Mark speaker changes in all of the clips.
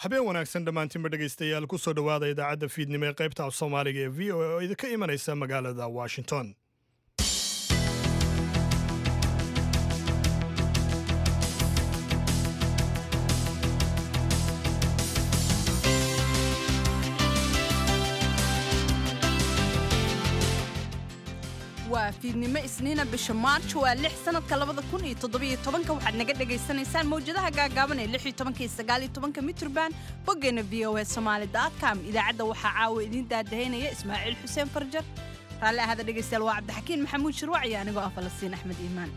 Speaker 1: habeen wanaagsan dhammaantiinba dhegaystayaal ku soo dhowaada idaacadda fiidnimo ee qaybta af soomaaliga ee v o a oo idinka imanaysa magaalada washington.
Speaker 2: waa fiidnimo isniina bisha March waa 6 sanadka 2017 waxaad naga dhageysanaysaan mawjadaha gaagaaban ee 16 iyo 19 mitrban boggeena voasomali.com idaacadda waxaa caawa idin daadaheynaya Ismaaciil Xuseen Farjar raalli ahada dhegeystayaal waa Cabdixakiin Maxamuud Shirwac iyo anigoo ah Falastiin Axmed Iimaan.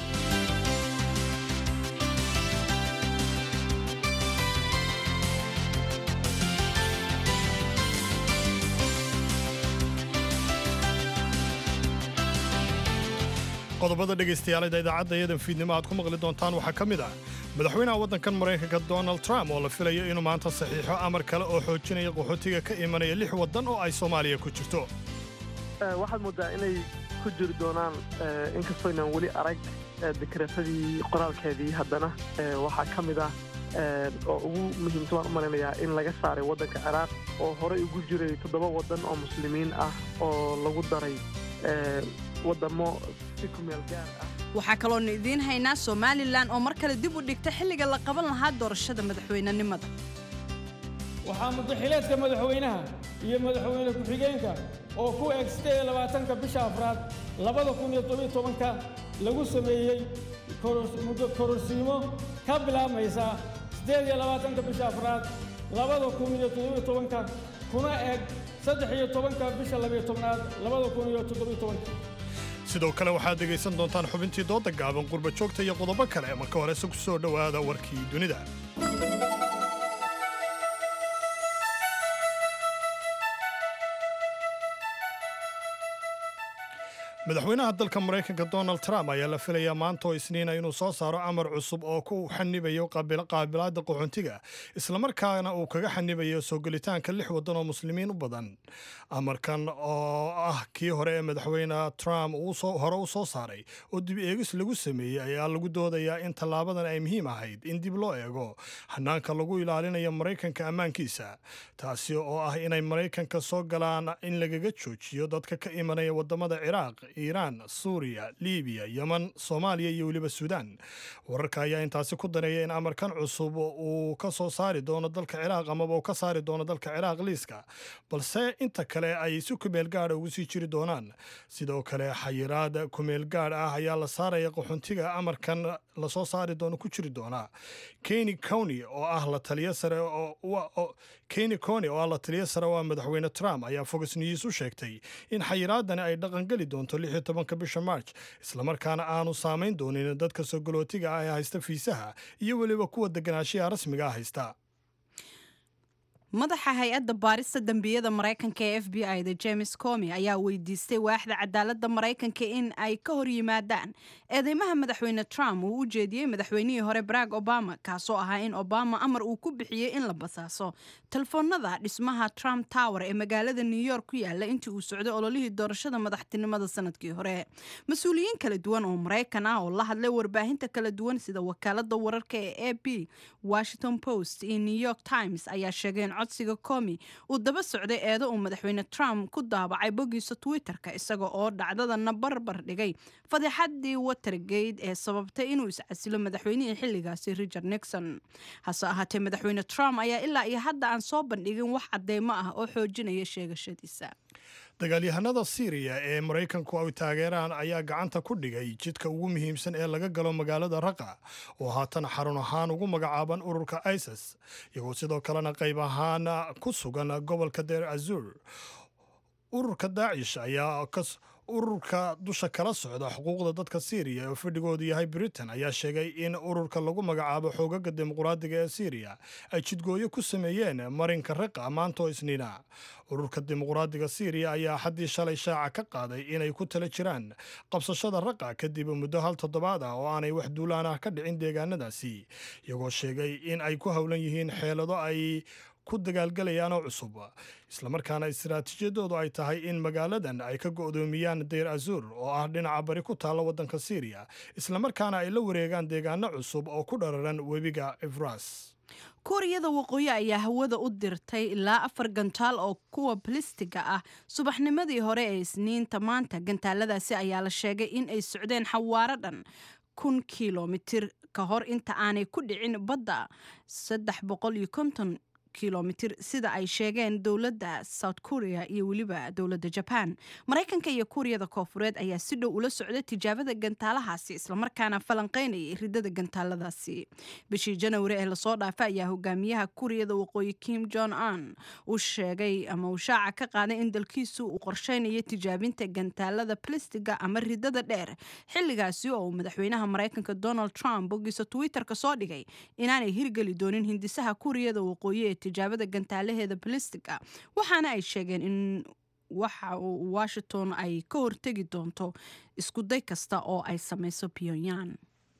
Speaker 1: qodobada dhegaystayaal idaacadda iyadan fiidnimo aad ku maqli doontaan waxaa ka mid ah madaxweynaha waddankan Mareykanka Donald Trump oo la filayo inuu maanta saxiixo amar kale oo xoojinaya qaxootiga ka imanaya 6 waddan oo ay Soomaaliya ku jirto.
Speaker 3: waxaad moodaa inay ku jiri doonaan inkastoo inaan weli arag dekreetadii qoraalkeedii haddana waxaa ka mid ah oo ugu muhiimsan waan u maleynayaa in laga saaray waddanka Ciraaq oo horey ugu jiray 7 waddan oo muslimiin ah oo lagu daray wadamo si ku meel gaar ah.
Speaker 2: waxaa kaloo idiin haynaa Somaliland oo mar kale dib u dhigtay xilliga la qaban lahaa doorashada madaxweynenimada.
Speaker 4: waxaa madaxweynaha madaxweynaha iyo madaxweyne ku-xigeenka oo ku eg 28 bisha Afraad 2017 lagu sameeyay muddo kororsiimo ka bilaabmaysa 28 bisha Afraad 2017 kuna eg 13 bisha 12aad 2017.
Speaker 1: sidoo kale waxaad dhegaysan doontaan xubintii dooda gaaban qurba joogta iyo qodobo kale marka hore ku soo dhowaada warkii dunida. madaxweynaha dalka Mareykanka Donald Trump ayaa la filayaa maanta oo Isniina inuu soo saaro amar cusub oo ku xanibayo qaabilaadda qaxoontiga isla markaana uu kaga xanibayo soo galitaanka 6 waddan oo muslimiin u badan. amarkan oo ah kii hore ee madaxweynaha Trump uu soo saaray oo dib eegis lagu sameeyay ayaa lagu doodayaa in tallaabadan ay muhiim ahayd in dib loo eego hanaanka lagu ilaalinayo Mareykanka ammaankiisa taasi oo ah inay Mareykanka soo galaan in lagaga joojiyo dadka ka imanaya wadamada Ciraaq, Iran, Suuriya, Liibiya, Yemen, Soomaaliya iyo waliba Suudaan. wararka ayaa intaasi ku dareeyay in amarkan cusub uu ka soo saari doono dalka Ciraaq ama uu ka saari doono dalka Ciraaq liiska balse inta kale ay si ku meel gaar ugu sii jiri doonaan. sidoo kale xayiraad ku meel gaar ah ayaa la saaraya qaxoontiga amarkan la soo saari doono ku jiri doona. Kenny Coney oo ah la taliye sare oo madaxweyne Trump ayaa Fox News u sheegtay in xayiraadani ay dhaqan gali doonto 16 bisha March isla markaana aanu saameyn doonin dadka soo galootiga ah ee haysta fiisaha iyo waliba kuwa deganaanshiyaha rasmiga ah haysta.
Speaker 2: madaxa hay-adda baarista dambiyada Mareykanka ee FBI-da James Comey ayaa weydiistay waaxda cadaaladda Mareykanka in ay ka hor yimaadaan eedeymaha madaxweyne Trump uu u jeediyey madaxweynihii hore Barack Obama kaasoo ahaa in Obama amar uu ku bixiyey in la basaaso telefoonada dhismaha Trump Tower ee magaalada New York ku yaala intii uu socday ololihii doorashada madaxtinimada sanadkii hore. mas-uuliyiin kala duwan oo Mareykan ah oo la hadlay warbaahinta kala duwan sida wakaaladda wararka ee AP, Washington Post iyo New York Times ayaa sheegay codsiga Comey uu daba socday eedo uu madaxweyne Trump ku daabacay boggiisa Twitterka isaga oo dhacdadana barbar dhigay fadeexadii Watergate ee sababtay inuu iscasilo madaxweynihii xilligaasi Richard Nixon. hase ahaatee madaxweyne Trump ayaa ilaa iyo hadda aan soo bandhigin wax cadeymo ah oo xoojinaya sheegashadiisa.
Speaker 1: dagaalyahanada Syria ee Mareykanku ay taageeraan ayaa gacanta ku dhigay jidka ugu muhiimsan ee laga galo magaalada Raqqa oo haatan xarun ahaan ugu magacaaban ururka ISIS iyagoo sidoo kalena qayb ahaan ku sugan gobolka Deir Azur. ururka Daesh ayaa ururka dusha kala socda xuquuqda dadka Syria oo fadhigoodu yahay Britain ayaa sheegay in ururka lagu magacaabo xoogaga dimuqraadiga ee Syria ay jidgooyo ku sameeyeen marinka Raqqa maanta oo Isniina. ururka dimuqraadiga Syria ayaa xaddii shalay shaaca ka qaaday inay ku tala jiraan qabsashada Raqqa kadib muddo 1 toddobaad ah oo aanay wax duulaan ah ka dhicin deegaanadaasi iyagoo sheegay in ay ku hawlan yihiin xeelado ay ku dagaalgalayaan oo cusub islamarkaana istiraatiijiyadoodu ay tahay in magaaladan ay ka go'doomiyaan Deir Azur oo ah dhinaca bari ku taalla waddanka Syria islamarkaana ay la wareegaan deegaano cusub oo ku dhararan webiga Evras.
Speaker 2: kuuriyada waqooyi ayaa hawada u dirtay ilaa 4 gantaal oo kuwa balistiga ah subaxnimadii hore ee isniinta maanta. gantaaladaasi ayaa la sheegay in ay socdeen xawaaro dhan 1,000 kilomitir ka hor inta aanay ku dhicin badda 350 kilomitir sida ay sheegeen dowladda South Korea iyo weliba dowladda Japan. Mareykanka iyo Kuuriyada Koonfureed ayaa si dhow ula socday tijaabada gantaalahaasi islamarkaana falanqeynayay ridada gantaaladaasi. bishii January ee lasoo dhaafay ayaa hogaamiyaha Kuuriyada Waqooyi Kim Jong Un uu sheegay ama uu shaaca ka qaaday in dalkiisu uu qorsheynayo tijaabinta gantaalada balistiga ama ridada dheer xilligaasi oo madaxweynaha Mareykanka Donald Trump bogiisa Twitter-ka soo dhigay inaanay hirgeli doonin hindisaha Kuuriyada Waqooyi ee tijaabada gantaalaheeda balistiga waxaana ay sheegeen in waxa Washington ay ka hortegi doonto isku day kasta oo ay samayso Pyongyang.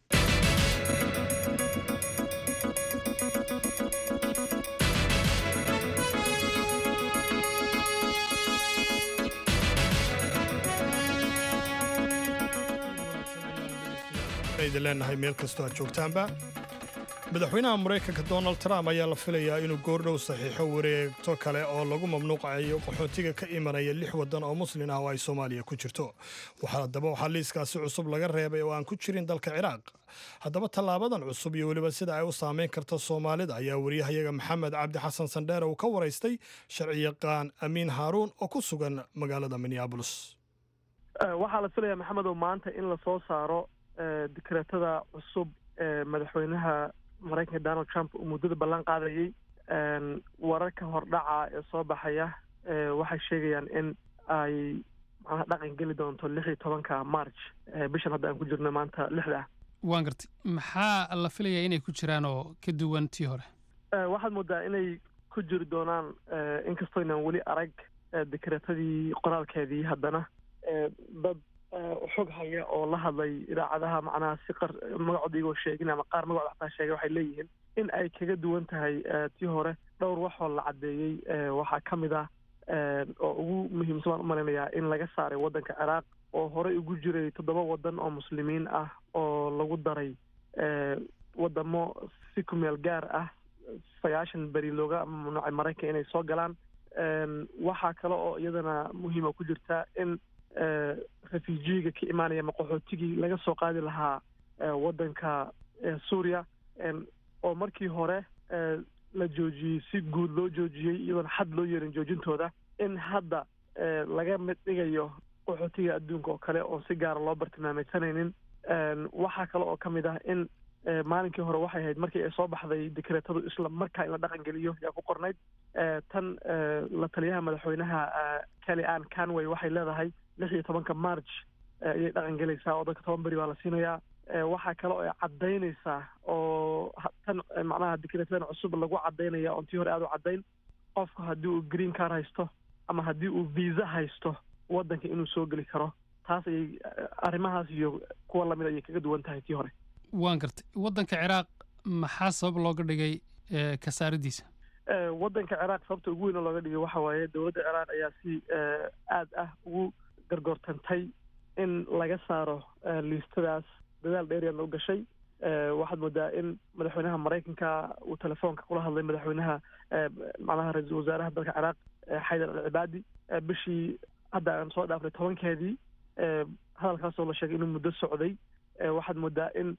Speaker 1: ayda leenahay meel kastoo aad joogtaanba. madaxweynaha Mareykanka Donald Trump ayaa la filayaa inuu goordhow saxiixo wareegto kale oo lagu mamnuucayo qaxootiga ka imanaya 6 waddan oo muslin ah oo ay Soomaaliya ku jirto. waxaa liiskaasi cusub laga reebay oo aan ku jirin dalka Ciraaq. haddaba tallaabadan cusub iyo weliba sida ay u saameyn karto Soomaalida ayaa wariyahayaga Maxamed Cabdi Xasan Sandheere uu ka waraystay sharciyaqaan Amiin Haaruun oo ku sugan magaalada Minneapolis.
Speaker 3: waxaa la filayaa maxamedow maanta in la soo saaro dekreetada cusub madaxweynaha Mareykanka Donald Trump uu muddada ballan qaadayay. wararka hordhaca ee soo baxaya waxay sheegayaan in ay dhaqan geli doonto 16 March bishan hadda aan ku jirno maanta 6.
Speaker 5: waan gartay maxaa la filayaa inay ku jiraan oo ka duwan tii hore?
Speaker 3: waxaad moodaa inay ku jiri doonaan inkastoo inaan weli arag dekreetadii qoraalkeedii haddana dad xog haya oo la hadlay idaacadaha macnaha si magacooda igoo sheegin ama qaar magacooda xataa sheegay waxay leeyihiin in ay kaga duwan tahay tii hore. dhowr waxoo la caddeeyey waxaa ka mid ah oo ugu muhiimsan baan u malaynayaa in laga saaray waddanka Ciraaq oo horey ugu jiray 7 waddan oo muslimiin ah oo lagu daray waddamo si ku meel gaar ah 90 beri looga mamnuucay Mareykanka inay soo galaan. waxaa kale oo iyadana muhiima ku jirta in refujiga ka imaanaya qaxootigii laga soo qaadi lahaa waddanka Suuriya oo markii hore la joojiyey si guud loo joojiyey iyadoon xad loo yeelin joojintooda in hadda laga mid dhigayo qaxootiga adduunka oo kale oo si gaara loo bartilmaameedsanaynin. waxaa kale oo ka mid ah in maalinkii hore waxay ahayd markii ay soo baxday dekreetadu isla markaa in la dhaqan geliyo yaa ku qornayd. tan la taliyaha madaxweynaha Kellyanne Conway waxay leedahay 16 March ayay dhaqan gelaysaa oo dadka 10 beri baa la siinayaa. waxaa kale oo ay caddaynaysaa oo tan macnaha dekreetadan cusub lagu caddaynaya oo tii hore aad u caddayn qofku haddii uu green card haysto ama haddii uu visa haysto waddanka inuu soo geli karo. taas ayay arrimahaas iyo kuwa lamid ayay kaga duwan tahay tii hore.
Speaker 5: waan gartay waddanka Ciraaq maxaa sabab looga dhigay ka saaridiisa?
Speaker 3: waddanka Ciraaq sababta ugu weyn looga dhigay waxa waaye dowladda Ciraaq ayaa si aad ah ugu gargoortantay in laga saaro liistadaas. dadaal dheer ayaa loo gashay. waxaad moodaa in madaxweynaha Mareykanka uu telefoonka kula hadlay madaxweynaha macnaha ra'iisul wasaaraha dalka Ciraaq Xaydar al-Cibaadi bishii hadda aan soo dhaafnay 10keedii. hadalkaasoo la sheegay inuu muddo socday. waxaad moodaa in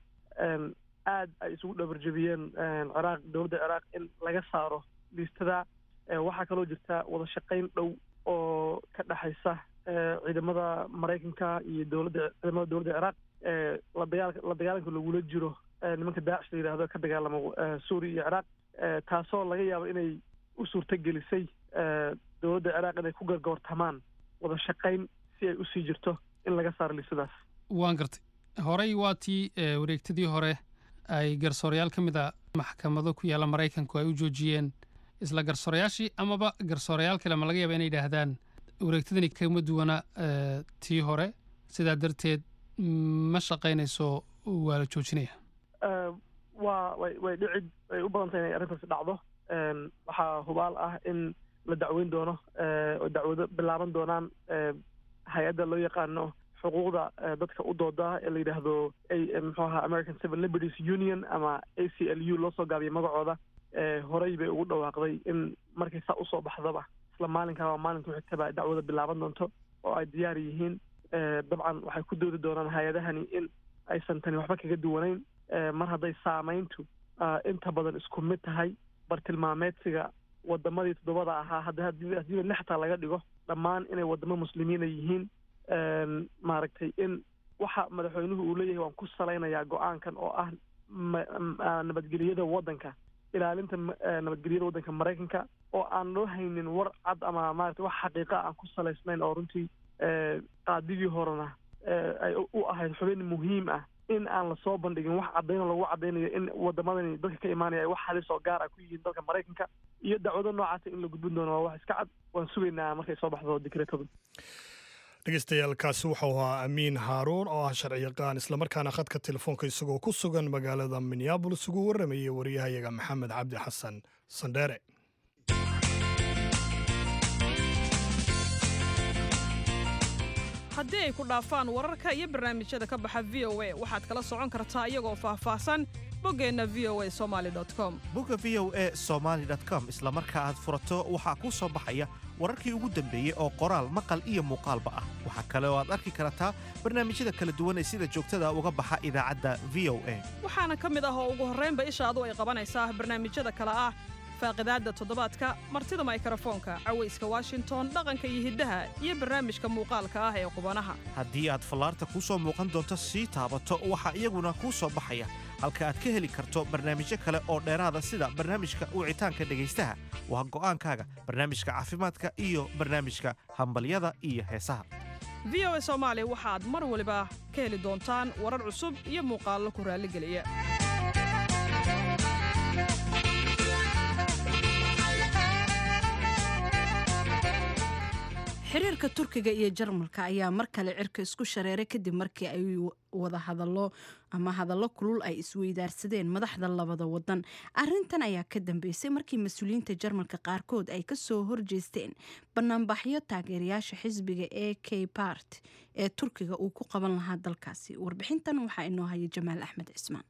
Speaker 3: aad ay isugu dhabarjabiyeen Ciraaq dowladda Ciraaq in laga saaro liistada. waxaa kaloo jirta wada shaqayn dhow oo ka dhaxaysa ciidamada Mareykanka iyo ciidamada dowladda Ciraaq la dagaalanka lagula jiro nimanka Daacish la yidhaahdo ka dagaalama Suuriya iyo Ciraaq. taasoo laga yaabo inay u suurtagelisay dowladda Ciraaq inay ku gargoortamaan wada shaqayn si ay usii jirto in laga saaro liistadaas.
Speaker 5: waan gartay horey waa tii wareegtadii hore ay garsoorayaal ka mid a maxkamado ku yaalla Mareykanku ay u joojiyeen isla garsoorayaashii amaba garsoorayaal kale ma laga yaaba inay yidhaahdaan wareegtadani kama duwana tii hore sidaa darteed ma shaqaynayso waa la joojinaya?
Speaker 3: way u badan tahay inay arrintaasi dhacdo. waxaa hubaal ah in la dacweyn doono oo dacwado bilaaban doonaan hay-adda loo yaqaano xuquuqda dadka u dooda ee la yidhaahdo muxuu ahaa American Civil Liberties Union ama ACLU loo soo gaabiyay magacooda horey bay ugu dhawaaqday in markay saa usoo baxdaba isla maalinkaa waa maalinka xigtaba dacwada bilaaban doonto oo ay diyaar yihiin dabcan waxay ku doodi doonaan hay-adahani in aysan tani waxba kaga duwanayn mar hadday saamayntu inta badan isku mid tahay bartilmaameedsiga wadamadii 7 ahaa haddiiba 6 xataa laga dhigo dhammaan inay wadamo muslimiina yihiin maaragtay in waxa madaxweynuhu uu leeyahay waan ku salaynayaa go-aankan oo ah nabadgelyada waddanka ilaalinta nabadgelyada waddanka Mareykanka oo aan loo haynin war cad ama maaragtay wax xaqiiqa aan ku salaysnayn oo runtii qaadigii horena ay u ahayd xubin muhiim ah in aan la soo bandhigin wax caddayn lagu caddaynayo in wadamadani dadka ka imaanaya ay wax halis oo gaar ah ku yihiin dalka Mareykanka iyo dacwado noocaas in la gudbin doono waa wax iska cad waan sugaynaa markay soo baxdo dekreetadu
Speaker 1: dhegeystayaaalkaasi wuxuu ahaa amiin haaruun oo ah sharciyaqaan islamarkaana khadka telefoonka isagoo ku sugan magaalada minneabolis ugu warramayay wariyahayaga maxamed cabdi xasan sandheere.
Speaker 6: haddii ay ku dhaafaan wararka iyo barnaamijyada ka baxa VOA waxaad kala socon kartaa iyagoo faahfaahsan boggeenna voasomali.com
Speaker 7: bogga voasomali.com isla marka aad furato waxaa kuu soo baxaya wararkii ugu dambeeyey oo qoraal maqal iyo muuqaalba ah waxaa kale oo aad arki kartaa barnaamijyada kala duwan ee sida joogtada uga baxa idaacadda VOA
Speaker 6: waxaana ka mid ah oo ugu horraynba ishaadu ay qabanaysaa barnaamijyada kale ah faaqidaadda toddobaadka martida mikrofoonka cawayska Washington dhaqanka iyo hiddaha iyo barnaamijka muuqaalka ah ee qubanaha
Speaker 7: haddii aad fallaarta kuu soo muuqan doonto sii taabato waxaa iyaguna kuu soo baxaya halka aad ka heli karto barnaamijyo kale oo dheeraada sida barnaamijka wicitaanka dhegaystaha waa go'aankaaga barnaamijka caafimaadka iyo barnaamijka hambalyada iyo heesaha
Speaker 6: VOA Soomaali waxaad mar waliba ka heli doontaan warar cusub iyo muuqaallo ku raaligeliya
Speaker 2: xiriirka Turkiga iyo Jarmalka ayaa mar kale cirka isku shareeray kadib markii ay wada hadallo kulul ay isweydaarsadeen madaxda labada wadan. Arrintan ayaa ka dambeysay markii mas'uuliyiinta Jarmalka qaarkood ay ka soo horjeesteen banaanbaxyo taageerayaasha xisbiga AK Party ee Turkiga uu ku qaban lahaa dalkaasi. Warbixintan waxaa inoo haya Jamaal Axmed Cismaan.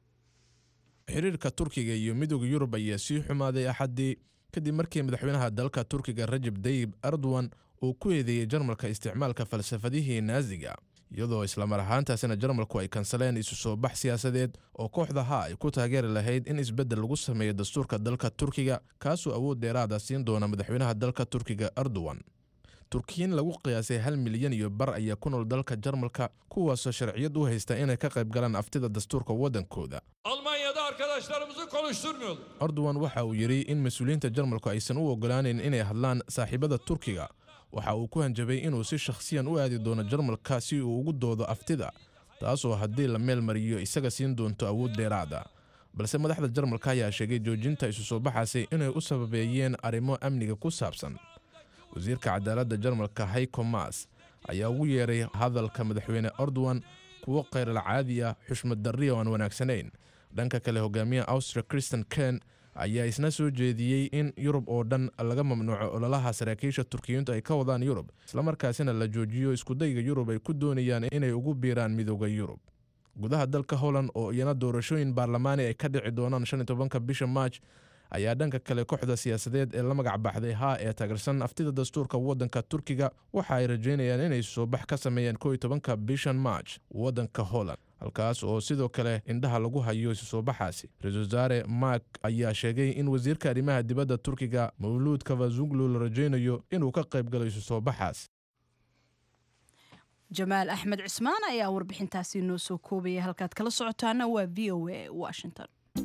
Speaker 8: xiriirka Turkiga iyo Midowga Yurub ayaa sii xumaaday Axadii kadib markii madaxweynaha dalka Turkiga Recep Tayyip Erdogan uu ku eedeeyay Jarmalka isticmaalka falsafadihii Naaziga iyadoo isla mar ahaantaasina Jarmalku ay kansaleen isu soo bax siyaasadeed oo kooxdaha ay ku taageeri lahayd in isbeddel lagu sameeyo dastuurka dalka Turkiga kaasoo awood dheeraad ah siin doona madaxweynaha dalka Turkiga Erdogan. Turkiyin lagu qiyaasay 1.5 milyan ayaa ku nool dalka Jarmalka kuwaasoo sharciyad u haysta inay ka qayb galaan aftida dastuurka wadankooda.
Speaker 9: Almanya'da arkadaşlarımızı konuşturmuyor.
Speaker 8: Erdogan waxa uu yiri in mas'uuliyiinta Jarmalku aysan u ogolaanin inay hadlaan saaxiibada Turkiga. waxa uu ku hanjabay inuu si shakhsiyan u aadi doono Jarmalka si uu ugu doodo aftida taasoo haddii la meel mariyo isaga siin doonto awood dheeraad ah balse madaxda Jarmalka ayaa sheegay joojinta isu soo baxaysay inay u sababeeyeen arrimo amniga ku saabsan. wasiirka cadaaladda Jarmalka Heiko Maas ayaa ugu yeeray hadalka madaxweyne Erdogan kuwo kheyr caadi ah xushmad darri oo aan wanaagsanayn. dhanka kale hogaamiyaha Austria Christian Kern ayaa isna soo jeediyey in Yurub oo dhan laga mamnuuco ololaha saraakiisha Turkiyiintu ay ka wadaan Yurub isla markaasina la joojiyo isku dayga Yurub ay ku doonayaan inay ugu biiraan midowga Yurub. gudaha dalka Holland oo iyana doorashooyin baarlamaani ay ka dhici doonaan 15 bisha March ayaa dhanka kale kooxda siyaasadeed ee la magac baxday ee taageersan aftida dastuurka wadanka Turkiga waxa ay rajeynayaan inay soo bax ka sameeyaan 11 bisha March wadanka Holland halkaas oo sidoo kale indhaha lagu hayo isu soo baxaasi. Ra'iisul Wasaare Mark ayaa sheegay in wasiirka arrimaha dibadda Turkiga Mevlut Cavusoglu la rajeynayo inuu ka qayb galo isu soo baxaas.
Speaker 2: Jamaal Axmed Cismaan ayaa warbixintaasi noo soo koobaya halkaad kala socotaana waa VOA Washington.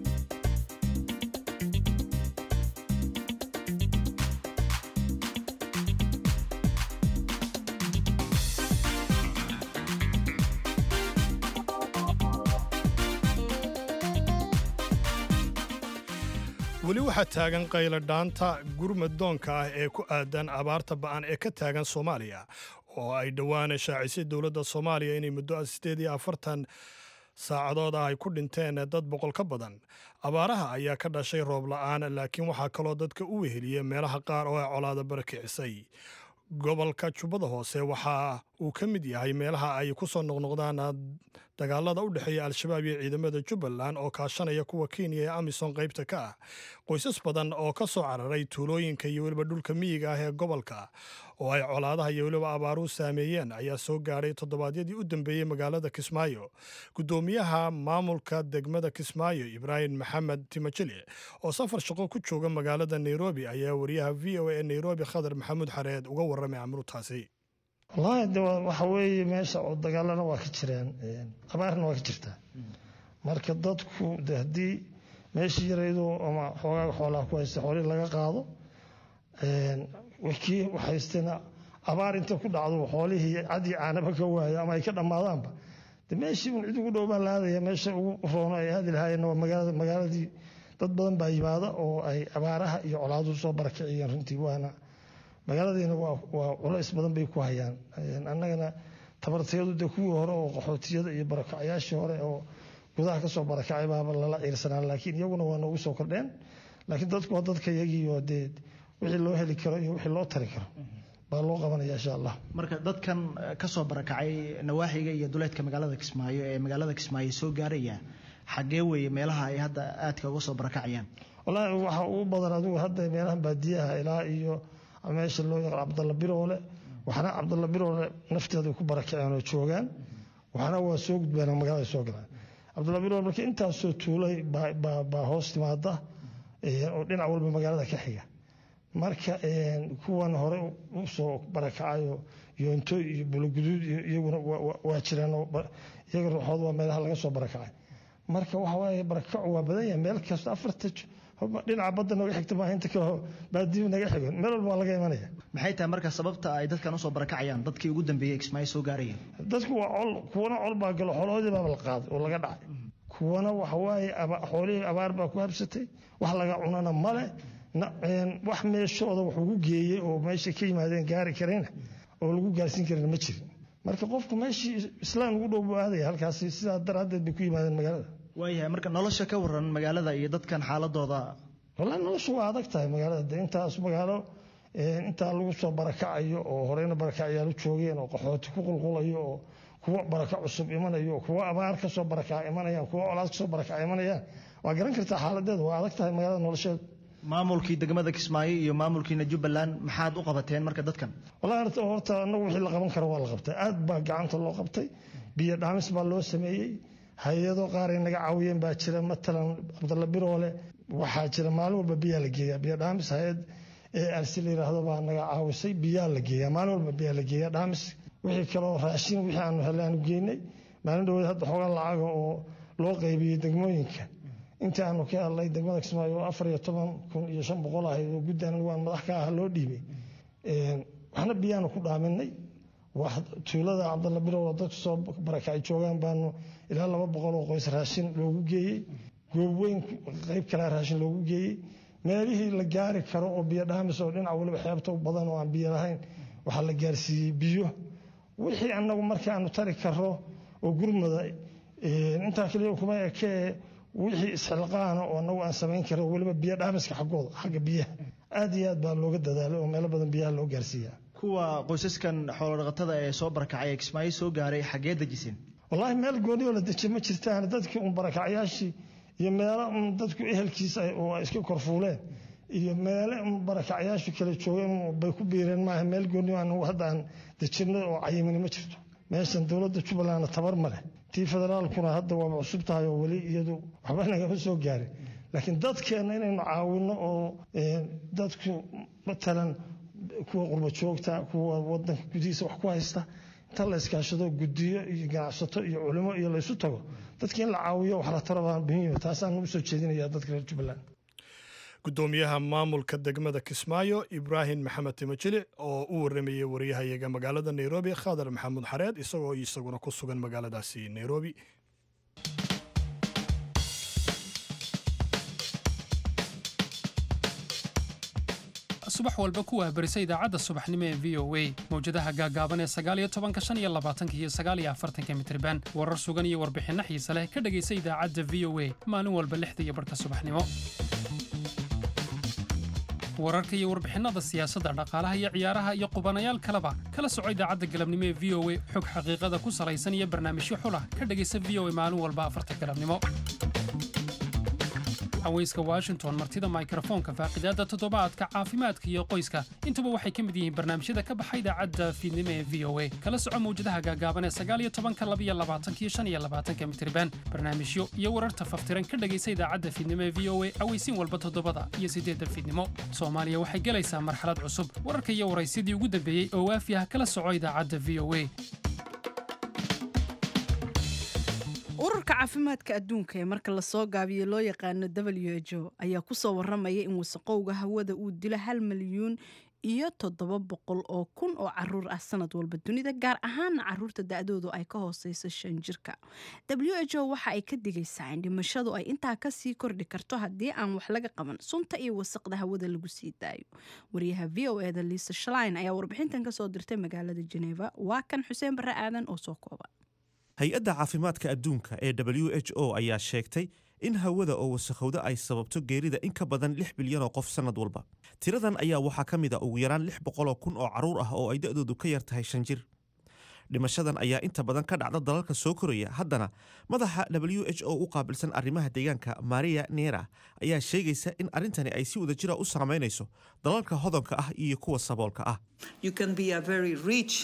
Speaker 1: weli waxaa taagan qayladhaanta gurmadoonka ah ee ku aadan abaarta ba'an ee ka taagan Soomaaliya oo ay dhowaan shaacisay dowladda Soomaaliya inay muddo 48 saacadooda ay ku dhinteen dad boqol ka badan. Abaaraha ayaa ka dhashay roob la'aan, laakiin waxaa kaloo dadka u weheliyey meelaha qaar oo ay colaado barakicisay. Gobolka Jubbada Hoose waxa uu ka mid yahay meelaha ay ku soo noqnoqdaan dagaalada u dhexeeya Al-shabaab iyo ciidamada Jubbaland oo kaashanaya kuwa Kenya ee Amisom qaybta ka ah. Qoysas badan oo ka soo cararay tuulooyinka iyo weliba dhulka miyiga ah ee gobolka oo ay colaadaha iyo weliba abaaruhu saameeyeen ayaa soo gaadhay toddobaadyadii u dambeeyey magaalada Kismaayo. Guddoomiyaha maamulka degmada Kismaayo Ibraahim Maxamed Timajile oo safar shaqo ku jooga magaalada Nairobi ayaa wariyaha VOA ee Nairobi Khadar Maxamuud Xareed uga warramay amrutaasi.
Speaker 10: والله waxa weeye meesha oo dagaalana waa ka jireen abaarna waa ka jirtaa marka dadku hadii meesha yaraydo ama xoolaha ku haysta xoolo laga qaado wixii waxaystana abaar inta ku dhacdo xoolihii cadi aanaba ka waayo ama ay ka dhamaadaanba meeshii uu cid ugu dhowbaan laadaya meesha ugu roono ay aad ilaahay waa magaaladii dad badan baa yimaada oo ay abaaraha iyo colaadu soo barakiciyeen runtii waana magaaladiina waa culays badan bay ku hayaan annagana tabarteedu de kuwii hore oo qaxootiyada iyo barakacayaashii hore oo gudaha ka soo barakacay baaba lala ciirsanaan laakiin iyaguna waa noogu soo kordheen laakiin dadku waa dadka iyagii oo dee wixii loo heli karo iyo wixii loo tari karo baa loo qabanaya insha allah
Speaker 11: marka dadkan ka soo barakacay nawaaxiga iyo duleedka magaalada Kismaayo ee magaalada Kismaayo soo gaaraya xagee weeye meelaha ay hadda aadka uga soo barakacayaan
Speaker 10: wallahi waxa uu badan adigu hadda meelaha baadiyaha ilaa iyo meesha loo yaqaan Cabdalla Biroole waxana Cabdalla Biroole nafteedu ku barakaceen oo joogan waxana waa soo gudbeen magaalada soo galaan Cabdalla Biroole markii intaas soo tuulay ba hoos timaada oo dhinac walba magaalada ka xiga marka kuwan hore u soo barakacayo yoonto iyo bulguduud iyaguna waa jiraan iyaga ruuxooda waa meelaha laga soo barakacay marka waxa waaye barakacu waa badan yahay meel kasta afarta dhinaca badda naga xigta ma inta kale baadiyo naga xigo meel walba laga imanaya
Speaker 11: maxay tahay marka sababta ay dadkan u soo barakacayaan dadkii ugu dambeeyay Kismaayo soo gaarayeen
Speaker 10: dadku waa kuwana col baa galo xoolahoodii baa la qaaday oo laga dhacay kuwana waxa waaye xoolihii abaar baa ku habsatay wax laga cunana male wax meeshooda wax ugu geeyay oo meesha ka yimaadeen gaari kareen oo lagu gaarsiin karin ma jirin marka qofku meeshii islaam ugu dhow buu aadaya halkaas sidaa daraadeed bay ku yimaadeen magaalada
Speaker 11: waayahay marka nolosha ka waran magaalada iyo dadkan xaaladooda
Speaker 10: wallahi noloshu waa adag tahay magaalada intaas magaalo inta lagu soo barakacayo oo horeyna barakacayaal u joogeen oo qaxooti ku qulqulayo oo kuwa baraka cusub imanayo kuwa abaar ka soo baraka imanayaan kuwa colaad ka soo baraka imanayaan waa garan kartaa xaaladeedu waa adag tahay magaalada nolosheedu
Speaker 11: maamulkii degmada Kismaayo iyo maamulkiina Jubbaland maxaad u qabateen marka dadkan
Speaker 10: wallahi horta anagu wixii la qaban karo waa la qabtay aad baa gacanta loo qabtay biyo dhaamis baa loo sameeyay hay'ado qaar ay naga caawiyeen baa jira matalan Cabdalla Biroole waxaa jira maalin walba biyo la geeyaa biyo dhaamis hay'ad arsili yiraahdo baa naga caawisay biyo la geeyaa maalin walba biyo la geeyaa dhaamis wixii kale oo raashin wixii aanu helaan geynay maalin dhaweed hadda xogaa lacag oo loo qaybiyay degmooyinka inta aanu ka hadlay degmada Kismaayo 14,500 ah oo guddaan waan madax ka ah loo dhiibay waxna biyaana ku dhaaminay wax tuulada Cabdalla Biroole dad soo barakacay joogan baanu ilaa 200 oo qoys raashin loogu geeyay goob weyn qayb kale raashin loogu geeyay meelihii la gaari karo oo biyo dhaamis oo dhinac walba xeebta badan oo aan biyo lahayn waxa la gaarsiiyay biyo wixii anagu markaanu tari karo oo gurmada inta kaliya kuma ekee wixii isxilqaana oo anagu aan sameyn karo waliba biyo dhaamiska xagga biyaha aad iyo aad baa looga dadaalay oo meelo badan biyaha loo gaarsiiyaa
Speaker 11: kuwa qoysaskan xoolo dhaqatada ee soo barakacay Kismaayo soo gaaray xagee dajiseen
Speaker 10: wallahi meel gooni oo la dajin ma jirtaan dadkii barakacayaashii iyo meelo dadku ehelkiisa oo iska korfuuleen iyo meelo barakacayaashu kala joogeen bay ku biireen ma meel gooni aan hadaan dajino oo cayimin ma jirto meeshan dawladda Jubbaland tabar ma leh tii federaalkuna hadda waa cusub tahay oo wali iyadu waxba naga soo gaaray laakiin dadkeena inaynu caawino oo dadku matalan kuwa qurba joogta kuwa wadanka gudihiisa wax ku haysta inta la iskaashado guddiyo iyo ganacsato iyo culimo iyo la isu tago dadka in la caawiyo wax la tarabaan muhiim taasaan u soo jeedinayaa dadka reer Jubbaland
Speaker 1: guddoomiyaha maamulka degmada Kismaayo Ibraahim Maxamed Timajile oo u waramayay wariyahayaga magaalada Nairobi Khadar Maxamuud Xareed isaguna ku sugan magaaladaasi Nairobi
Speaker 5: subax walba ku waabarisa idaacadda subaxnimo ee v o a mawjadaha gaagaaban ee 19 iyo 49 mitirban warar sugan iyo warbixinno xiise leh ka dhegaysa idaacadda v o a maalin walba 6 subaxnimo wararka iyo warbixinada siyaasadda dhaqaalaha iyo ciyaaraha iyo qubanayaal kaleba kala soco idaacadda galabnimo ee v o a xog xaqiiqada ku salaysan iyo barnaamijyo xul ah ka dhegaysa v o a maalin walba 4 galabnimo haweyska Washington martida microphone-ka faaqidaada toddobaadka caafimaadka iyo qoyska intuba waxay ka mid yihiin barnaamijyada ka baxay idaacadda fiidnimo ee v o a kala soco mawjadaha gaagaaban ee 19 mitirban barnaamijyo iyo wararta faftiran ka dhagaysa idaacadda fiidnimo ee v o a aweysiin walba toddobada iyo 8 fiidnimo Soomaaliya waxay galaysaa marxalad cusub wararka iyo waraysidii ugu dambeeyay oo waafi ah kala soco idaacadda v o a
Speaker 2: ururka caafimaadka adduunka ee marka la soo gaabiyo loo yaqaano WHO ayaa ku soo waramaya in wasaqowga hawada uu dilo 1 milyuun iyo 700 oo kun oo caruur ah sanad walba dunida gaar ahaan caruurta da'doodu ay ka hooseyso 5 jirka. WHO waxa ay ka digaysaa in dhimashadu ay intaa ka sii kordhi karto haddii aan wax laga qaban sunta iyo wasaqda hawada lagu sii daayo. Wariyaha VOA da Lisa Schlein ayaa warbixintan ka soo dirtay magaalada Geneva. Waa kan Xuseen Barre Aadan oo soo kooba.
Speaker 7: hay-adda caafimaadka adduunka ee WHO ayaa sheegtay in hawada oo wasakhowda ay sababto geerida in ka badan 6 bilyan oo qof sanad walba tiradan ayaa waxaa ka mid ah ugu yaraan 600 kun oo caruur ah oo ay da'doodu ka yar tahay 5 jir dhimashadan ayaa inta badan ka dhacda dalalka soo koraya haddana madaxa WHO u qaabilsan arrimaha deegaanka Maria Neira ayaa sheegaysa in arrintani ay si wadajira u saameynayso dalalka hodanka ah iyo kuwa saboolka ah
Speaker 12: You can be a very rich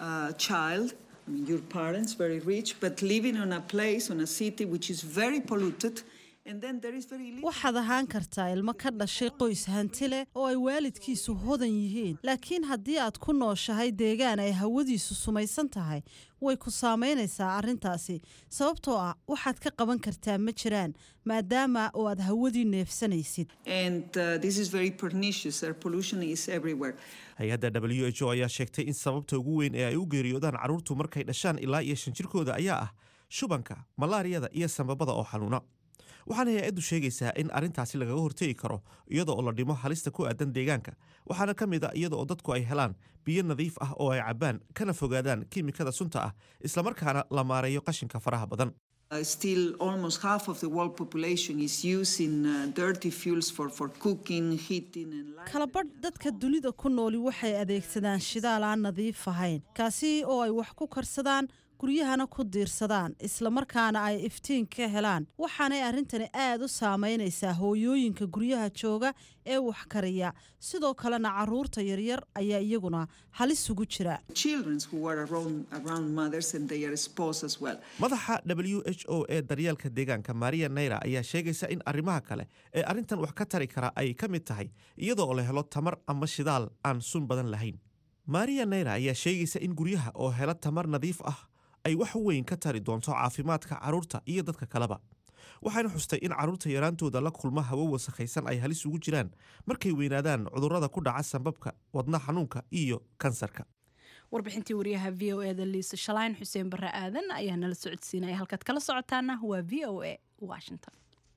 Speaker 12: child your parents very rich but living on a place on a city which is very polluted and then there is very little
Speaker 13: waxaad ahaan kartaa ilmo ka dhashay qoys hanti leh oo ay waalidkiisu hodan yihiin laakiin haddii aad ku nooshahay deegaan ay hawadiisu sumaysan tahay way ku saameynaysaa arrintaasi sababtoo ah waxaad ka qaban kartaa ma jiraan maadaama oo aad hawadii neefsanaysid
Speaker 12: and this is very pernicious air pollution is everywhere
Speaker 7: hay-adda WHO ayaa sheegtay in sababta ugu weyn ee ay u geeriyoodaan carruurtu markay dhashaan ilaa iyo 5 jirkooda ayaa ah shubanka malaariyada iyo sanbabada oo xanuuna waxaana hay-addu sheegaysaa in arrintaasi lagaga hortegi karo iyada oo la dhimo halista ku aadan deegaanka waxaana ka mid a iyada oo dadku ay helaan biyo nadiif ah oo ay cabbaan kana fogaadaan kiimikada sunta ah islamarkaana la maareeyo qashinka faraha badan
Speaker 12: Still almost half of the world population is using dirty fuels for cooking, heating and lighting.
Speaker 13: Kala badh dadka dunida ku nooli waxay adeegsadaan shidaal aan nadiif ahayn kaasi oo ay wax ku karsadaan guryahana ku diirsadaan isla markaana ay iftiin ka helaan waxaanay arrintani aad u saameynaysaa hooyooyinka guryaha jooga ee wax kariya sidoo kalena caruurta yaryar ayaa iyaguna halis ugu jira
Speaker 12: Children who are around mothers and they are exposed as well.
Speaker 7: madaxa WHO ee daryeelka deegaanka Maria Neira ayaa sheegaysa in arrimaha kale ee arrintan wax ka tari kara ay ka mid tahay iyadoo la helo tamar ama shidaal aan sun badan lahayn Maria Neira ayaa sheegaysa in guryaha oo hela tamar nadiif ah ay wax weyn ka tari doonto caafimaadka carruurta iyo dadka kaleba waxaana xustay in carruurta yaraantooda la kulma hawo wasakhaysan ay halis ugu jiraan markay weynaadaan cudurrada ku dhaca sanbabka wadna xanuunka iyo kansarka
Speaker 2: warbixintii wariyaha VOA da Lisa Schlein Xuseen Barre Aadan ayaa nala socodsiinaya halkaad kala socotaana waa VOA Washington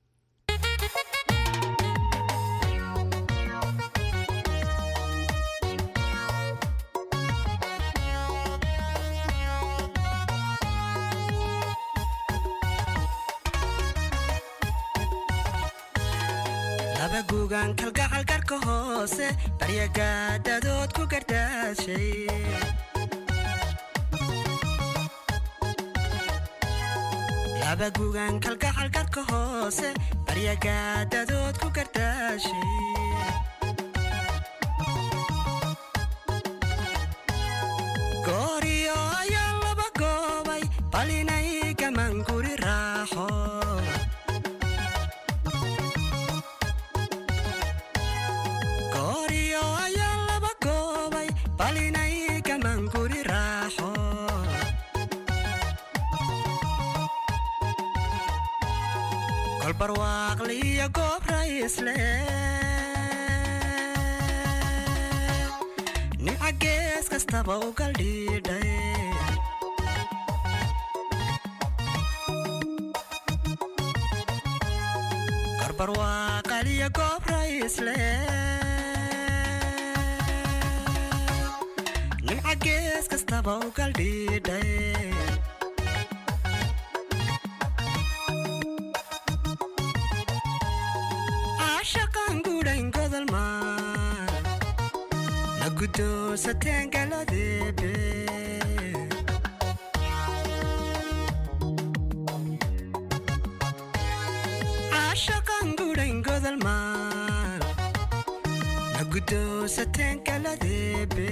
Speaker 14: abagugan kalgacal garka hoose baryagaadadood ku gardaashay abagugan kalgacal garka hoose baryagaadadood ku gardaashay gooriyo ayaa laba goobay balinay gaman guri raaxo barwaaqliya goob raysle nimca gees kastaba u galdhiidhay barwaaqliya goob raysle kastaba u galdhiidhay caashaqan guudhayn godolmaan la guddoonsateen galadeebe caashaqan guudhayn godolmaan la guddoonsateen galadeebe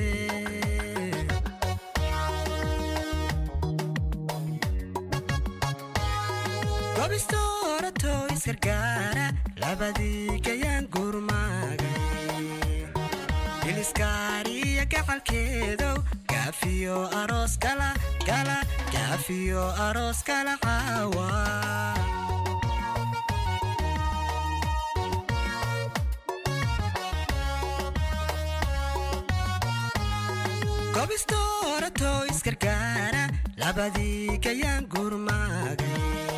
Speaker 14: gobistoorato isgargaara labadii gayaan gurmaagay biliskaariya gacalkeedow gaafiyo aroos kala gala gaafiyo aroos kala caawa gobistoorato isgargaara labadii gayaan gurmaagay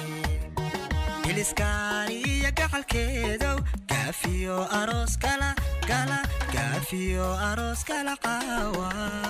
Speaker 14: biliskaariya gacalkeedow gaafiyo aroos kala gala gaafiyo aroos kala caawa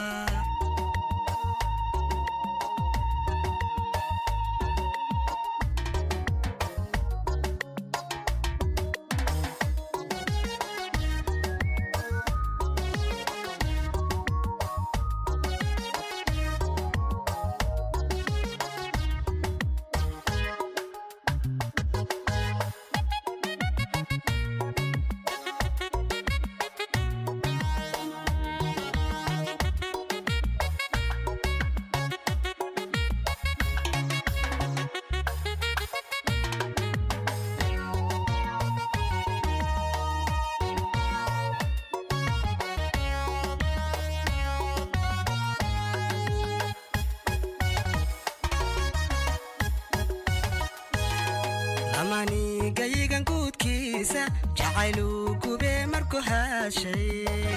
Speaker 14: amanigayigan guudkiisa jacayluu gubee markuu haashay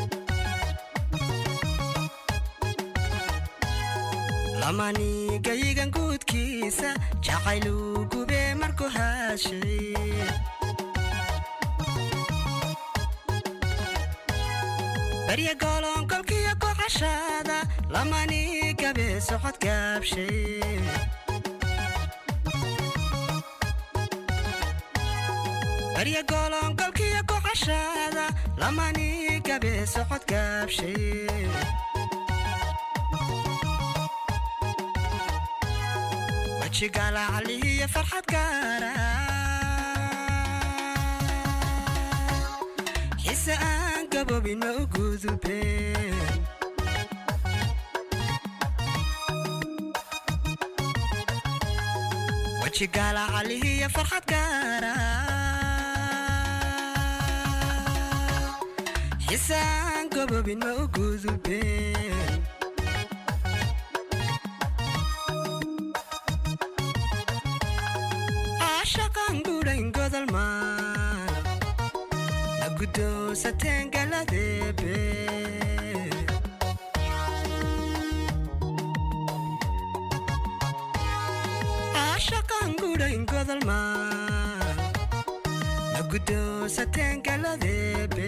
Speaker 14: amanigayigan guudkiisa jacayluu gubee markuu haashay barya goolonkolkiyo ku cashaada lamani gabee socod gaabshay barya goolonkolkiyo ku cashaada lamani gabee socod gaabshay wajigaalacalihiyo farxad gaara xise aan gaboobin ma u gudubeen wajigaalacalihiyo farxad gaara xisaan gobobin ma u gudubeen caashaqan guudhayn godolmaan la guddoonsateen galadeebe caashaqan guudhayn godolmaan la guddoonsateen galadeebe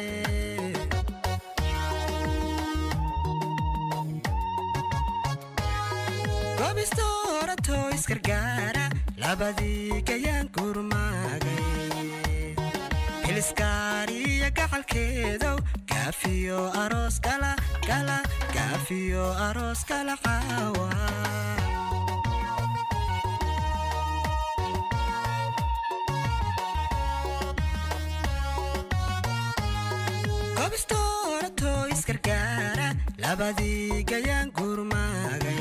Speaker 14: gobistoorato isgargaara labadii gayaan gurmaagay biliskaariya gacalkeedow gaafiyo aroos kala gala gaafiyo aroos kala caawa gobistoorato isgargaara labadii gayaan gurmaagay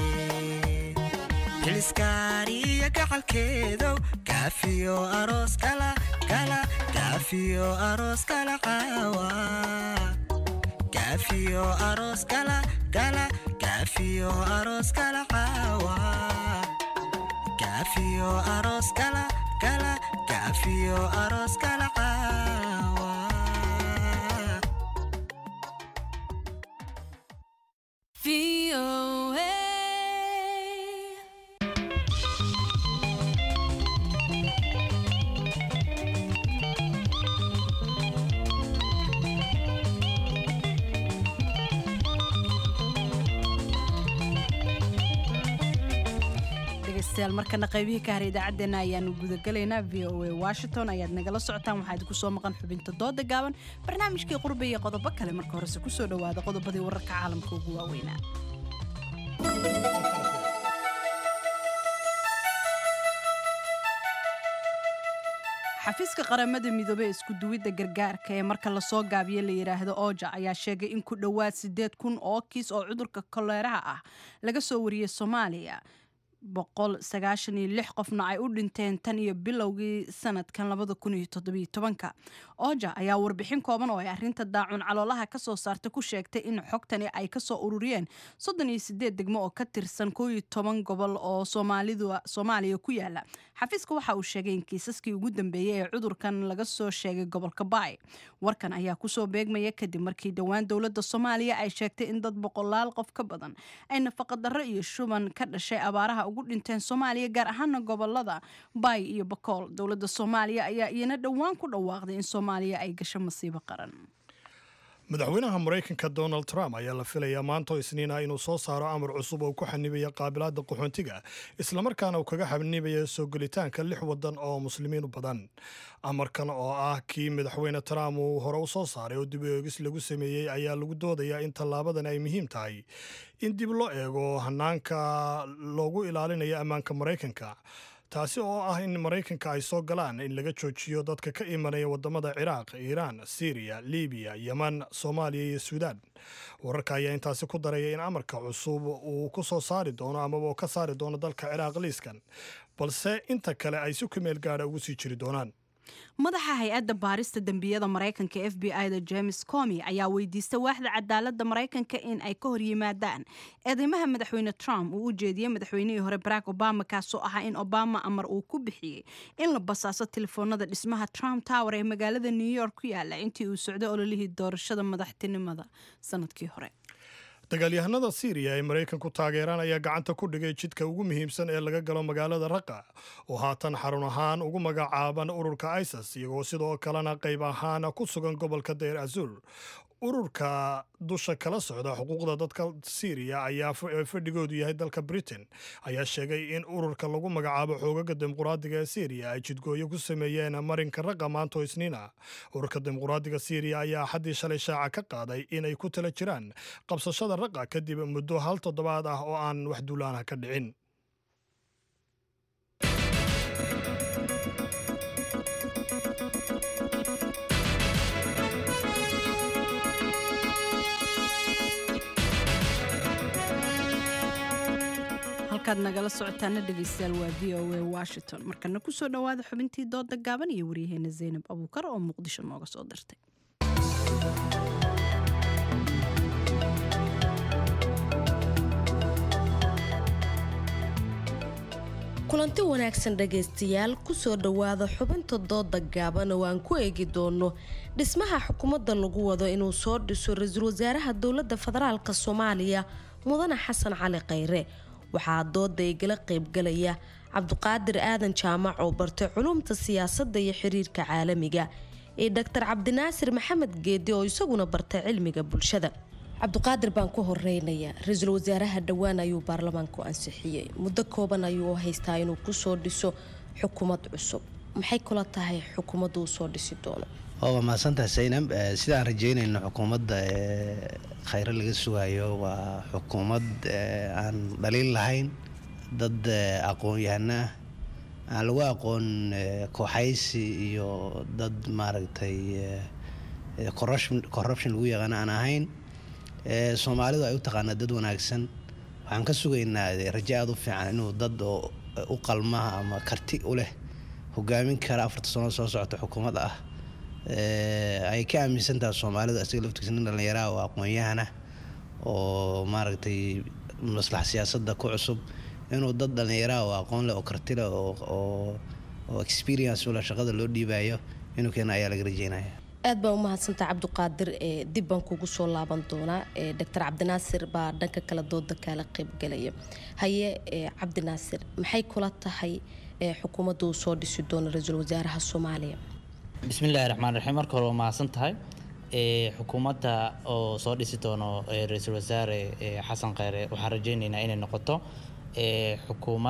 Speaker 14: biliskaariya gacalkeedow gaafiyo aroos kala gala gaafiyo aroos kala caawa gaafiyo aroos kala gala gaafiyo aroos kala caawa gaafiyo aroos kala gala gaafiyo aroos kala caawa
Speaker 2: dhegaystayaal markana qaybihii ka haray idaacaddeenna ayaanu gudagalaynaa VOA Washington ayaad nagala socotaan waxaa idinku soo maqan xubinta dooda gaaban barnaamijkii qurbe iyo qodobo kale marka horese ku soo dhowaada qodobadii wararka caalamka ugu waaweynaa xafiiska qaramada midoobay isku duwidda gargaarka ee marka lasoo gaabiyo la yidhaahdo OJA ayaa sheegay in ku dhowaad 8,000 oo kiis oo cudurka koleeraha ah laga soo wariyey Soomaaliya 196 qofna ay u dhinteen tan iyo bilowgii sanadkan 2017 OJA ayaa warbixin kooban oo ay arrinta daacun caloolaha ka soo saartay ku sheegtay in xogtani ay ka soo ururiyeen 38 degmo oo ka tirsan 11 gobol oo Soomaaliya ku yaala xafiiska waxa uu sheegay in kiisaskii ugu dambeeyay ee cudurkan laga soo sheegay gobolka Baay warkan ayaa ku soo beegmaya kadib markii dhawaan dawladda Soomaaliya ay sheegtay in dad 100 qof ka badan ay nafaqa darro iyo shuban ka dhashay abaaraha ugu dhinteen Soomaaliya gaar ahaan gobolada Baay iyo Bakool dawladda Soomaaliya ayaa iyana dhawaan ku dhawaaqday in Soomaaliya ay gasho masiibo qaran
Speaker 1: madaxweynaha Mareykanka Donald Trump ayaa la filayaa maanta Isniina inuu soo saaro amar cusub oo ku xanibaya qaabilaadda qaxoontiga isla markaana uu kaga xanibaya soo galitaanka 6 wadan oo muslimiin u badan amarkan oo ah kii madaxweyne Trump uu hore u soo saaray oo dib u eegis lagu sameeyay ayaa lagu doodayaa in talaabadan ay muhiim tahay in dib loo eego hanaanka loogu ilaalinayo ammaanka Mareykanka taasi oo ah in Mareykanka ay soo galaan in laga joojiyo dadka ka imanaya wadamada Ciraaq, Iiraan, Syria, Liibiya, Yemen, Soomaaliya iyo Suudaan. Wararka ayaa intaasi ku daraya in amarka cusub uu ku soo saari doono ama uu ka saari doono dalka Ciraaq liiskan, balse inta kale ay si ku meel gaar ugu sii jiri doonaan.
Speaker 2: madaxa hay-adda baarista dambiyada Mareykanka FBI-da James Comey ayaa weydiistay waaxda cadaaladda Mareykanka in ay ka hor yimaadaan eedeymaha madaxweyne Trump uu u jeediyay madaxweynihii hore Barack Obama kaasoo ahaa in Obama amar uu ku bixiyay in la basaaso telefoonada dhismaha Trump Tower ee magaalada New York ku yaala intii uu socday ololihii doorashada madaxtinimada sanadkii hore
Speaker 1: dagaalyahanada Syria ee Mareykanku taageeraan ayaa gacanta ku dhigay jidka ugu muhiimsan ee laga galo magaalada Raqqa oo haatan xarun ahaan ugu magacaaban ururka ISIS iyagoo sidoo kalena qayb ahaan ku sugan gobolka Deir Azur ururka dusha kala socda xuquuqda dadka Syria ayaa fadhigoodu yahay dalka Britain ayaa sheegay in ururka lagu magacaabo xoogaga dimuqraadiga ee Syria ay jidgooyo ku sameeyeen marinka Raqqa maanta Isniina ururka dimuqraadiga Syria ayaa xadii shalay shaaca ka qaaday inay ku tala jiraan qabsashada Raqqa kadib muddo 1 toddobaad ah oo aan wax duulaana ka dhicin
Speaker 2: halkaad nagala socotaana dhegaystayaal waa VOA Washington markana ku soo dhowaada xubintii dooda gaaban iyo waryaheena Zaynab Abuukar oo Muqdisho nooga soo dirtay
Speaker 15: kulanti wanaagsan dhagaystayaal ku soo dhowaada xubinta dooda gaaban oo aan ku eegi doono dhismaha xukuumadda lagu wado inuu soo dhiso ra'iisul wasaaraha dowladda federaalka Soomaaliya mudane Xasan Cali Khayre waxaa dooda igala qaybgalaya Cabduqaadir Aadan Jaamac oo bartay culumta siyaasadda iyo xiriirka caalamiga iyo Dr. Cabdinaasir Maxamed Geedi oo isaguna bartay cilmiga bulshada Cabduqaadir baan ku horeynaya ra'iisul wasaaraha dhawaan ayuu baarlamaanku ansixiyay muddo kooban ayuu haystaa inuu ku soo dhiso xukuumad cusub maxay kula tahay xukuumaddu uu soo dhisi doono
Speaker 16: oo maasanta Zaynab sidaan rajeynayno xukuumadda Khayre laga sugayo waa xukuumad aan dhaliil lahayn dad aqoon-yahano aan lagu aqoon kooxaysi iyo dad maaragtay corruption lagu yaqaan aan ahayn Soomaalidu ay u taqaanaa dad wanaagsan waxaan ka sugaynaa rajo aad u fiican inuu dad u qalmaha ama karti u leh hogaamin kara 4 sano soo socota xukuumadda ah ay ka aaminsan tahay Soomaalidu asiga laftiisa nin dhalinyaro oo aqoon-yahana oo maaragtay maslax siyaasadda ku cusub inuu dad dhalinyaro oo aqoon leh oo karti leh oo experience u leh shaqada loo dhiibayo inuu keena ayaa laga rajeynayaa
Speaker 15: aad baa u mahadsantahay Cabduqaadir dib baan kugu soo laaban doonaa Dr. Cabdinaasir baa dhanka kala dooda kala qayb galaya haye Cabdinaasir maxay kula tahay xukuumaddu soo dhisi doono ra'iisul wasaaraha Soomaaliya
Speaker 17: bismillaahir rahmaanir rahiim marka hore mahadsan tahay xukuumadda oo soo dhisi doono ra'iisul wasaare Xasan Khayre waxaan rajeynaynaa inay noqoto xukuumad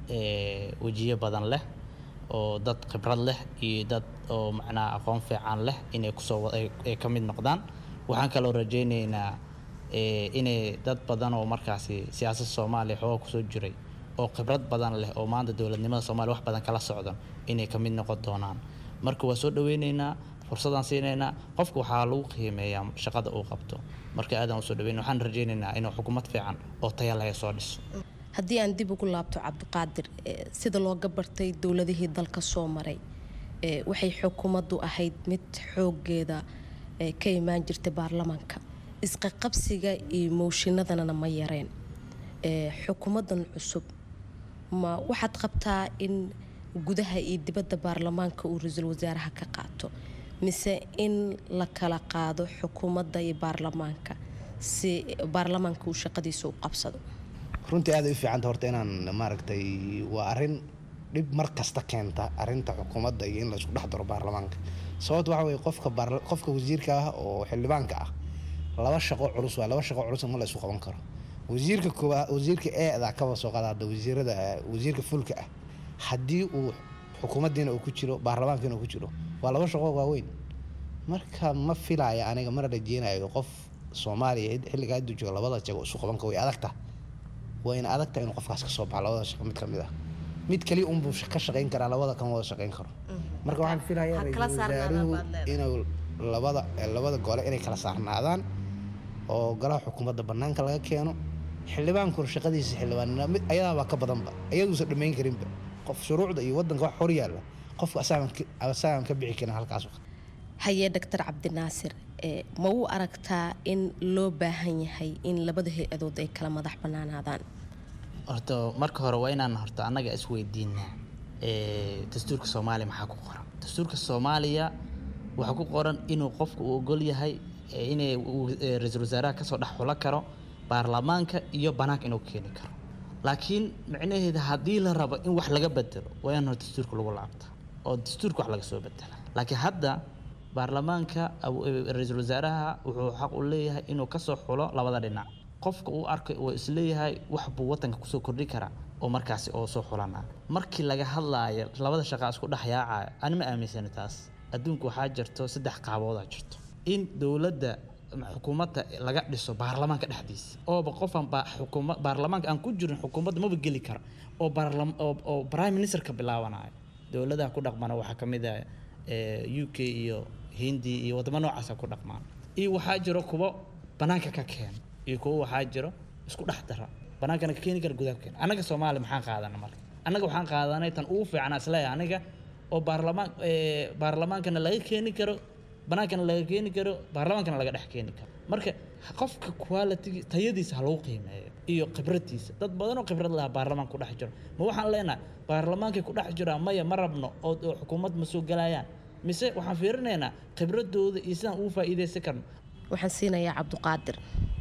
Speaker 17: wejiyo badan leh oo dad khibrad leh iyo dad oo macnaha aqoon fiican leh inay kusoo ay ka mid noqdaan. waxaan kaloo rajaynaynaa inay dad badan oo markaasi siyaasadda Soomaaliya xoogaa kusoo jiray oo khibrad badan leh oo maanta dowladnimada Soomaaliya wax badan kala socdaan inay ka mid noqon doonaan. marka waa soo dhaweynaynaa, fursadaan siinaynaa, qofka waxaa lagu qiimeeyaa shaqada uu qabto. marka aadaan u soo dhaweynaa, waxaan rajaynaynaa inuu xukuumad fiican oo tayo leh soo dhiso.
Speaker 15: haddii aan dib ugu laabto Cabdiqaadir, sida looga bartay dowladihii dalka soo maray, waxay xukuumaddu ahayd mid xoogeeda ka imaan jirtay baarlamaanka, isqa qabsiga iyo mooshinadana ma yareen. xukuumadan cusub ma waxaad qabtaa in gudaha iyo dibadda baarlamaanka uu ra'iisul wasaaraha ka qaato, mise in la kala qaado xukuumadda iyo baarlamaanka si baarlamaanka uu shaqadiisa u qabsado?
Speaker 16: runtii aad ay u fiicanta horta inaan maaragtay waa arrin dhib mar kasta keenta arrinta xukuumadda iyo in la isku dhex daro baarlamaanka. sababta waxa weeye qofka wasiirka ah oo xildhibaanka ah laba shaqo culus ma la isku qaban karo. wasiirka koowaad, wasiirka eeda kaba soo qaada wasiirka fulka ah, haddii uu xukuumaddiina uu ku jiro baarlamaankiina uu ku jiro waa laba shaqo waaweyn. marka ma filaya aniga mana rajeynayo qof Soomaaliya xilliga hadda jooga labada shaqo isku qaban karo. way adagta inuu qofkaas ka soo baxo labada shaqo mid kamid ah. mid kali un buu ka shaqeyn karaa, labada kan wada shaqeyn karo. marka waxaan filayaa wasaaruhu inuu labada gole inay kala saarnaadaan oo golaha xukuumadda banaanka laga keeno. xildhibaanku shaqadiisa xildhibaanina mid ayadaaba ka badanba, ayaduusan dhammayn karinba. qof shuruucda iyo wadanka wax hor yaalla qofka asaagan ka bixi karin halkaas.
Speaker 15: haye Dr. Cabdinaasir, ma u aragtaa in loo baahan yahay in labada hay-adood ay kala madax bannaanaadaan?
Speaker 17: horta marka hore waa inaan horta annaga isweydiinaa dastuurka Soomaaliya maxaa ku qoran. dastuurka Soomaaliya waxaa ku qoran inuu qofku u ogol yahay inay ra'iisul wasaaraha ka soo dhex xulo karo baarlamaanka iyo banaanka inuu keeni karo. laakiin micnaheeda haddii la rabo in wax laga bedelo waa in dastuurka lagu laabta oo dastuurka wax laga soo bedela. laakiin hadda baarlamaanka ra'iisul wasaaraha wuxuu xaq u leeyahay inuu ka soo xulo labada dhinac. qofka uu arkay oo isleeyahay wax buu wadanka kusoo kordhi karaa oo markaasi oo soo xulana. markii laga hadlaayo labada shaqo isku dhaxyaacaya ani ma aaminsana taas. adduunku waxaa jirto 3 qaabood jirto in dowladda xukuumadda laga dhiso baarlamaanka dhexdiisa oo qofan baarlamaanka aan ku jirin xukuumadda ma geli karo oo prime minister ka bilaabanayo. dowladaha ku dhaqmana waxaa kamid ah UK iyo Hindi iyo wadamo noocaas ku dhaqmaan. iyo waxaa jiro kuwa banaanka ka keen iyo kuwa waxaa jiro isku dhex dara banaankana ka keeni kara gudaha keen. anaga Soomaali maxaan qaadanaa marka? anaga waxaan qaadanay tan ugu fiican asleeyahay aniga oo baarlamaankana laga keeni karo, banaankana laga keeni karo, baarlamaankana laga dhex keeni karo. marka qofka quality tayadiisa ha lagu qiimeeyo iyo khibradiisa. dad badan oo khibrad leh baarlamaanka ku dhex jiro ma waxaan leenahay baarlamaanka ku dhex jira maya ma rabno oo xukuumad ma soo galayaan, mise waxaan fiirinaynaa khibradooda iyo sidaan ugu faa'iideysan karno.
Speaker 15: waxaan siinayaa Cabdiqaadir.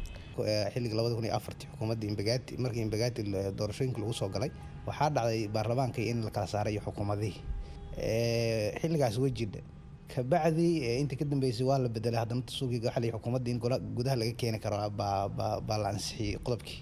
Speaker 16: xilliga 2004 xukuumadda Imbagati markii Imbagati doorashooyinka lagu soo galay waxaa dhacday baarlamaanka in la kala saaray xukuumadihii xilligaas wajida ka bacdi inta ka dambeysay waa la bedelay. haddana suuqiga xalay xukuumadda in gudaha laga keeni karo baa la ansixiyay qodobkii.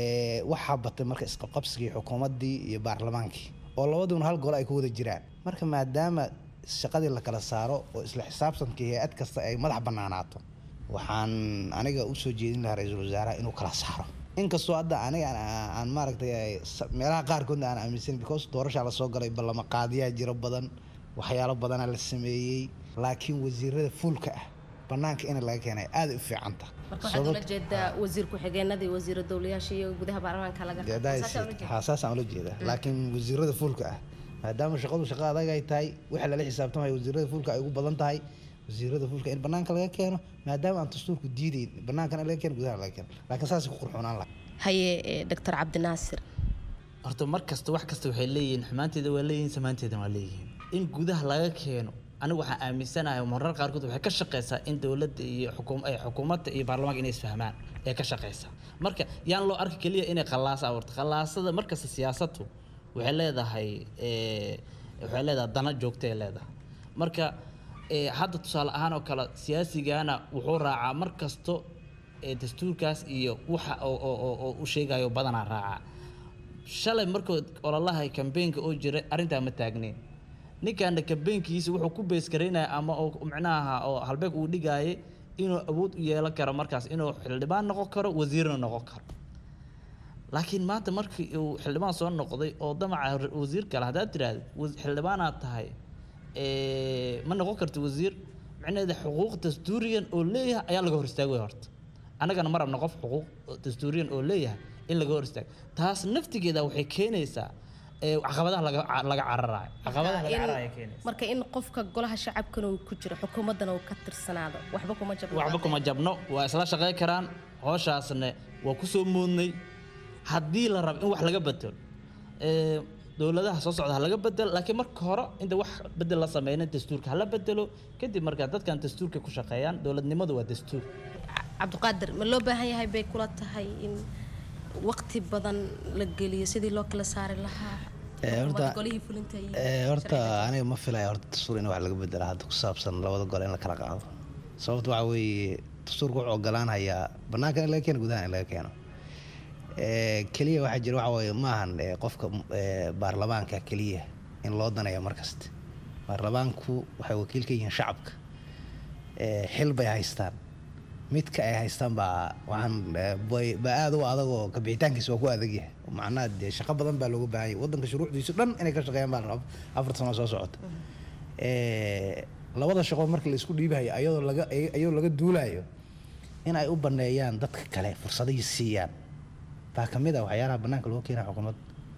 Speaker 16: waxaa batay marka isqabqabsigii xukuumaddii iyo baarlamaankii oo labaduna hal gole ay ku wada jiraan. marka maadaama shaqadii la kala saaro oo isla xisaabtankii hay-ad kasta ay madax bannaanaato, waxaan aniga u soo jeedin lahaa ra'iisul wasaaraha inuu kala saaro. inkastoo hadda aniga aan maaragtay meelaha qaarkoodna aan aaminsan because doorashaa la soo galay ballama qaadiyaa jiro badan, waxyaalo badanaa la sameeyey, laakiin wasiirada fuulka ah banaanka in laga keenay aad u fiicanta.
Speaker 15: marka waxaad ula jeedaa wasiir ku-xigeenada iyo wasiir dowlayaasha iyo gudaha baarlamaanka laga
Speaker 16: xasaasaan ula jeedaa. laakiin wasiirada fuulka ah maadaama shaqadu shaqo adag ay tahay waxa lala xisaabtamayo wasiirada fuulka ay ugu badan tahay, wasiirada fuulka in banaanka laga keeno maadaama aan dastuurku diidayn banaankana laga keeno gudaha laga keeno. laakiin saas ku qurxoonaan lahaa.
Speaker 15: haye Dr. Cabdinaasir,
Speaker 17: horta mar kasta wax kasta waxay leeyihiin xumaanteeda waa leeyihiin samaanteeda waa leeyihiin. in gudaha laga keeno anigu waxaan aaminsanahay marar qaarkood waxay ka shaqeysaa in dowladda iyo xukuumadda iyo baarlamaanka inay isfahmaan ee ka shaqeysaa. marka yaan loo arki kaliya inay khalaas abuurto. khalaasada markasta siyaasaddu waxay leedahay dana joogto ay leedahay. marka hadda tusaale ahaan oo kale siyaasigana wuxuu raacaa mar kasto dastuurkaas iyo waxa oo u sheegayo badanaa raacaa. shalay markuu ololaha campaign-ka oo jiray arrintaa ma taagneyn ninkaana campaign-kiisa wuxuu ku bees garaynaya ama oo macnaha oo halbeeg uu dhigayay inuu awood u yeelan karo markaas inuu xildhibaan noqon karo wasiirna noqon karo laakiin maanta markii uu xildhibaan soo noqday oo damaca wasiir kale haddaad tiraahdo xildhibaanaad tahay ma noqon karto wasiir macnaheeda xuquuq dastuuriyan oo leeyahay ayaa laga hor istaagay horta annagana mar rabna qof xuquuq dastuuriyan oo leeyahay in laga hor istaago taas naftigeeda waxay keenaysaa caqabadaha laga cararayo caqabadaha laga cararayo keenaysa
Speaker 15: marka in qofka golaha shacabkana uu ku jiro xukuumadana uu ka tirsanaado waxba kuma
Speaker 17: jabno waa isla shaqeyn karaan howshaasna waa ku soo moodnay haddii la rabo in wax laga bedelo dowladaha soo socda ha laga bedelo laakiin marka hore inta wax bedel la sameyna dastuurka hala bedelo kadib markaa dadkan dastuurka ku shaqeeyaan dowladnimadu waa dastuur
Speaker 15: cabdiqaadir ma loo baahan yahay bay kula tahay in waqti badan la geliyo sidii loo kala saari lahaa golihii fulinta
Speaker 16: horta aniga ma filaya horta dastuur in wax laga bedela hadda ku saabsan labada gole in la kala qaado sababta waxaa weeye dastuurka wuxuu ogolaanayaa banaanka in laga keeno gudaha in laga keeno keliya waxaa jira waxa weeye maahan qofka baarlamaanka keliya in loo daneeyo markasta baarlamaanku waxay wakiil ka yihiin shacabka xil bay haystaan midka ay haystaan baa waxaan baa aad u adag oo kabixitaankiisa waa ku adag yahay macnaha dee shaqo badan baa looga baahan yahay waddanka shuruucdiisu dhan inay ka shaqeeyaan baa 4 sano soo socota labada shaqo marka la isku dhiibayo ayadoo laga duulayo in ay u baneeyaan dadka kale fursadihii siiyaan baa ka mid ah waxyaalaha bannaanka loo keenaa xukuumad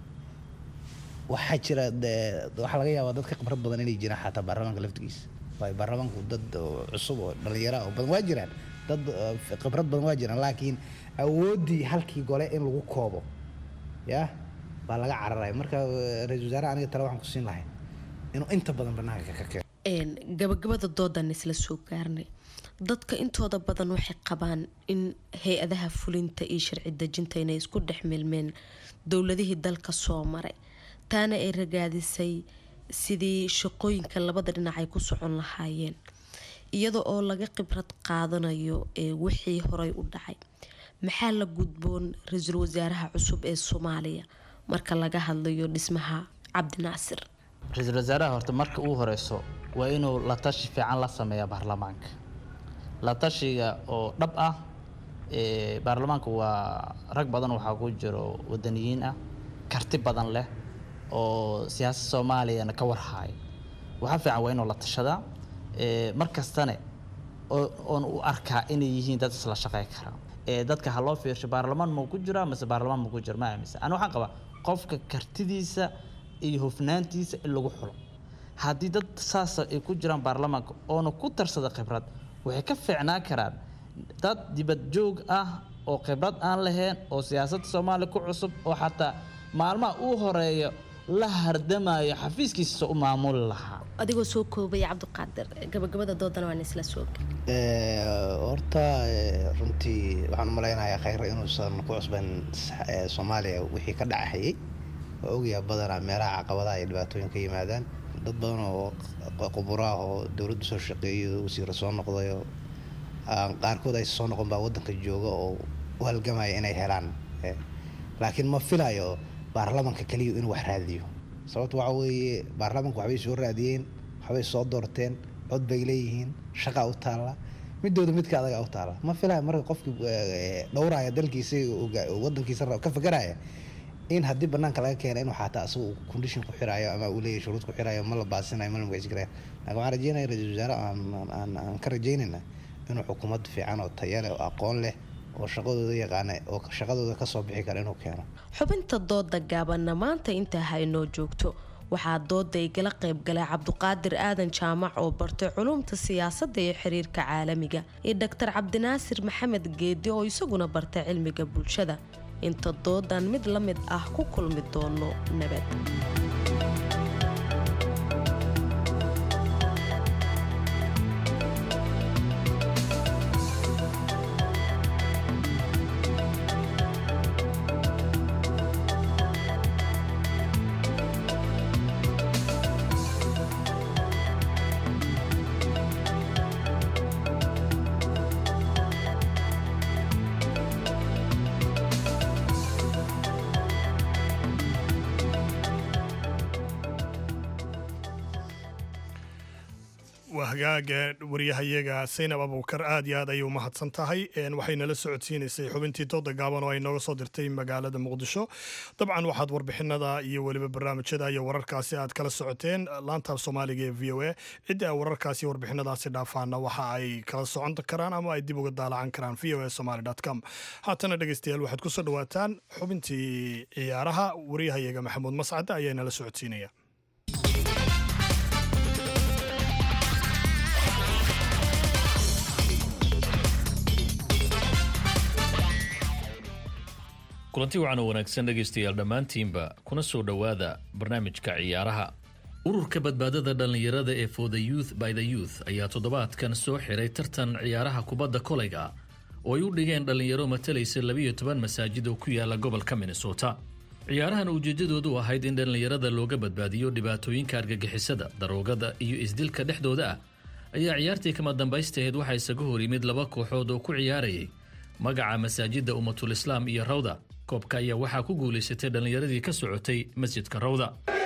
Speaker 16: waxaa jira waxaa laga yaabaa dadka khibrad badan inay jiraan xataa baarlamaanka laftigiisa waayo baarlamaanku dad cusub oo dhalinyaro oo badan waa jiraan dad khibrad badan waa jiraan laakiin awooddii halkii gole in lagu koobo yaa baa laga cararaya marka ra-iisul wasaare aniga tale waxaan ku siin lahay inuu inta badan bannaanka ka keeno
Speaker 15: gabagabada doodan isla soo gaarnay dadka intooda badan waxay qabaan in hay-adaha fulinta iyo sharci dejinta inay isku dhex milmeen dowladihii dalka soo maray taana ay ragaadisay sidii shaqooyinka labada dhinac ay ku socon lahaayeen iyada oo laga khibrad qaadanayo wixii horey u dhacay maxaa la gudboon ra-iisul wasaaraha cusub ee Soomaaliya marka laga hadlayo dhismaha Cabdinaasir
Speaker 17: ra-iisul wasaaraha horta marka uu horeyso waa inuu la tashi fiican la sameeyo baarlamaanka la tashiga oo dhab ah baarlamaanka waa rag badan waxaa ku jiro wadaniyiin ah karti badan leh oo siyaasadda Soomaaliyana ka warhaay waxa fiican waa inuu la tashadaa markastana oon u arkaa inay yihiin dad isla shaqeyn kara dadka ha loo fiirsho baarlamaan ma ku jira mise baarlamaan ma ku jira ma aaminsan ana waxaan qabaa qofka kartidiisa iyo hufnaantiisa in lagu xulo haddii dad saas ay ku jiraan baarlamaanka oona ku tarsada khibrad waxay ka fiicnaan karaan dad dibad joog ah oo khibrad aan lahayn oo siyaasadda Soomaaliya ku cusub oo xataa maalmaha uu horeeyo la hardamayo xafiiskiisa u maamul lahaa
Speaker 15: adigoo soo koobay Cabdiqaadir gabagabada doodana waan isla soo
Speaker 16: horta runtii waxaan u maleynayaa khayr inuu san ku cusban Soomaaliya wixii ka dhacayay oo ogayaa badanaa meelaha caqabadaha iyo dhibaatooyinka yimaadaan dad badan oo quburaha oo dowladda soo shaqeeyo wasiiro soo noqdayo qaarkood ay soo noqon baa waddanka jooga oo u halgamaya inay helaan laakiin ma filayo baarlamaanka kaliya inuu wax raadiyo sababta waxa weeye baarlamaanku waxbay soo raadiyeen waxbay soo doorteen cod bay leeyihiin shaqa u taala midooda midka adaga u taala ma filayo marka qofkii dhowraya dalkiisa waddankiisa ka fakaraya in haddii bannaanka laga keeno inuu xataa asagu condition ku xirayo ama uu leeyahay shuruud ku xirayo ma la baasinayo ma la magacisi karayo laakiin waxaan rajeynaya ra-iisul wasaare aan ka rajeynayna inuu xukuumad fiican oo tayo leh oo aqoon leh oo shaqadooda yaqaana oo shaqadooda ka soo bixi kara inuu keeno
Speaker 15: xubinta dooda gaabanna maanta intaa haynoo joogto waxaa dooda igala qayb galay Cabdiqaadir Aadan Jaamac oo bartay culumta siyaasadda iyo xiriirka caalamiga iyo Dr. Cabdinaasir Maxamed Geedi oo isaguna bartay cilmiga bulshada inta doodan mid la mid ah ku kulmi doono nabad
Speaker 1: waa hagaaga waryahayaga Saynab Abuukar aad iyo aad ayuu mahadsan tahay waxayna la socodsiinaysay xubintii dooda gaaban oo ay nooga soo dirtay magaalada Muqdisho dabcan waxaad warbixinada iyo waliba barnaamijyada iyo wararkaasi aad kala socoteen laanta Soomaaliga ee VOA cidda wararkaasi warbixinadaasi dhaafaana waxa ay kala socon karaan ama ay dib uga daalacan karaan voasomali.com haatana dhageystayaal waxaad ku soo dhawaataan xubintii ciyaaraha waryahayaga Maxamuud Mascad ayaana la socodsiinaya
Speaker 18: kulanti wacan oo wanaagsan dhegaystayaal dhammaantiinba kuna soo dhowaada barnaamijka ciyaaraha ururka badbaadada dhallinyarada ee for the youth by the youth ayaa toddobaadkan soo xiray tartan ciyaaraha kubadda kolayga oo ay u dhigeen dhallinyaro matalaysa 12 masaajid oo ku yaala gobolka Minnesota ciyaarahan ujeedadoodu ahayd in dhallinyarada looga badbaadiyo dhibaatooyinka argagixisada daroogada iyo isdilka dhexdooda ah ayaa ciyaartii kama dambaysteed waxaa isaga hor yimid laba kooxood oo ku ciyaarayay magaca masaajidda ummatul islaam iyo rawda koobka ayaa waxaa ku guulaysatay dhallinyaradii ka socotay masjidka rawda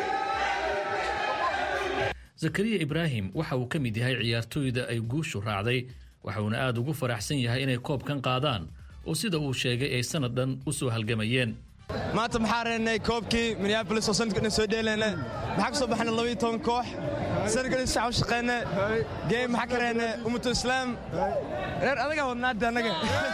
Speaker 18: zakariya ibraahim waxa uu ka mid yahay ciyaartooyda ay guushu raacday waxauna aad ugu faraxsan yahay inay koobkan qaadaan oo sida uu sheegay ay sanad dhan u soo halgamayeen
Speaker 19: maanta maxaa reennay koobkii Minneapolis oo sanadkan soo dheelayna maxaa ka soo baxnay 12 koox sanadkan sax u shaqeynay game maxaa ka reennay ummatul islaam reer adaga wadnaada anaga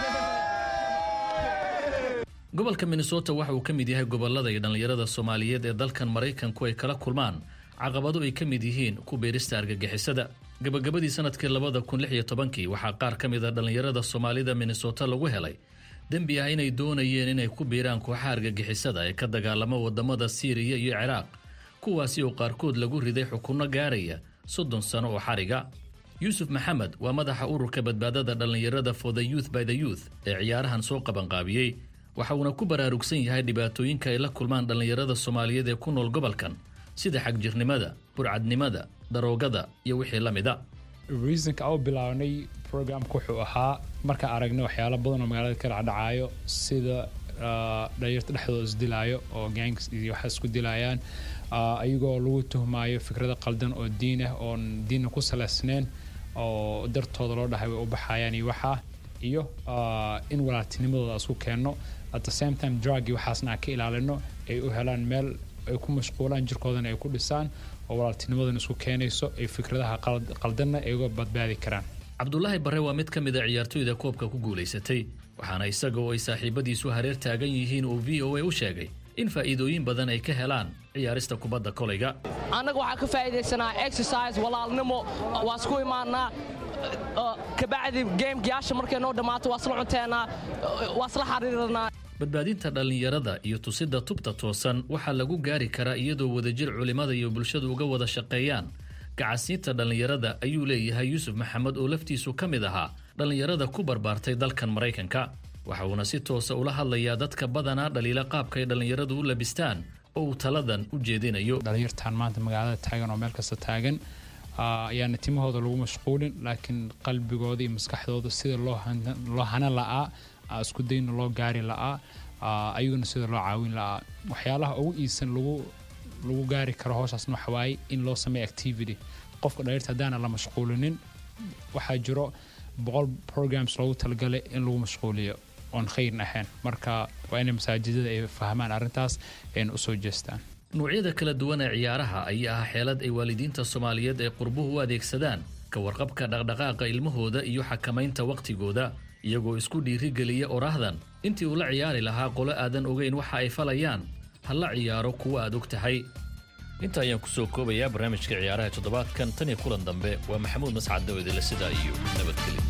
Speaker 18: gobolka Minnesota waxa uu ka mid yahay gobolada ay dhallinyarada Soomaaliyeed ee dalkan Mareykanku ay kala kulmaan caqabado ay ka mid yihiin ku beerista argagixisada gabagabadii sanadkii 2016 waxaa qaar ka mid ah dhallinyarada Soomaalida Minnesota lagu helay dambi ah inay doonayeen inay ku biiraan kooxaha argagixisada ee ka dagaalama wadamada Syria iyo Ciraaq kuwaasi oo qaarkood lagu riday xukunno gaaraya 30 sano oo xariga Yusuf Maxamed waa madaxa ururka badbaadada dhallinyarada for the youth by the youth ee ciyaarahan soo qaban qaabiyay waxa uu ku baraarugsan yahay dhibaatooyinka ay la kulmaan dhallinyarada Soomaaliyeed ee ku nool gobolkan sida xagjirnimada burcadnimada daroogada iyo wixii la mid ah
Speaker 20: reasonka oo bilawnay programka wuxuu ahaa marka aragnay waxyaalo badan oo magaalada ka dhacaayo sida dhalinyarada dhexdooda isdilaayo oo gangs iyo waxa isku dilayaan ayagoo lagu tuhmaayo fikrada qaldan oo diin ah oo diin ku salaysneen oo dartooda loo dhahay way u baxayaan iyo waxa iyo in walaatinimadooda isku keenno at the same time drug waxaasna ka ilaalino ay u helaan meel ay ku mashquulaan jirkoodana ay ku dhisaan oo walaaltinimadan isku keenayso ay fikradaha qaldanna ay uga badbaadi karaan
Speaker 18: Cabdullaahi Barre waa mid ka mid ah ciyaartooyda koobka ku guulaysatay waxaana isaga oo ay saaxiibadiisu hareer taagan yihiin oo VOA u sheegay in faa'iidooyin badan ay ka helaan ciyaarista kubadda kolayga
Speaker 21: anaga waxa ka faa'iideysanaa exercise walaalnimo waa isku imaanaa kabacdi game-gaasha markay noo dhammaato waa isla cunteennaa waa isla xariiranaa
Speaker 18: badbaadinta dhallinyarada iyo tusida tubta toosan waxaa lagu gaari karaa iyadoo wadajir culimada iyo bulshadu uga wada shaqeeyaan gacasiinta dhallinyarada ayuu leeyahay Yusuf Maxamed oo laftiisu ka mid ahaa dhallinyarada ku barbaartay dalkan Mareykanka waxa uuna si toosa ula hadlayaa dadka badanaa dhaliila qaabka ay dhallinyaradu u labistaan oo uu taladan u jeedinayo
Speaker 20: dhalinyartaan maanta magaalada taagan oo meel kasta taagan ayaana timahooda lagu mashquulin laakiin qalbigooda iyo maskaxdooda sida loo hanan la'aa isku dayna loo gaari la'aa ayaguna sida loo caawin la'aa waxyaalaha ugu iisan lagu gaari karo howshaasna waxa waaye in loo sameeyo activity qofka dhalinyarta haddaana la mashquulinin waxaa jiro 100 programs loogu talagalay in lagu mashquuliyo oon khayr ahayn marka waa inay masaajidada ay fahmaan arrintaas ayna u soo jeestaan
Speaker 18: noocyada kala duwan ee ciyaaraha ayaa ah xeelad ay waalidiinta Soomaaliyeed ee qurbuhu u adeegsadaan ka warqabka dhaqdhaqaaqa ilmahooda iyo xakamaynta waqtigooda iyagoo isku dhiirigeliya oraahdan intii uu la ciyaari lahaa qolo aadan ogeyn waxa ay falayaan hal la ciyaaro kuwa aad og tahay inta ayaan ku soo koobayaa barnaamijka ciyaaraha toddobaadkan tan iyo kulan dambe waa Maxamuud Mascad Dawidle sidaa iyo nabadgelyo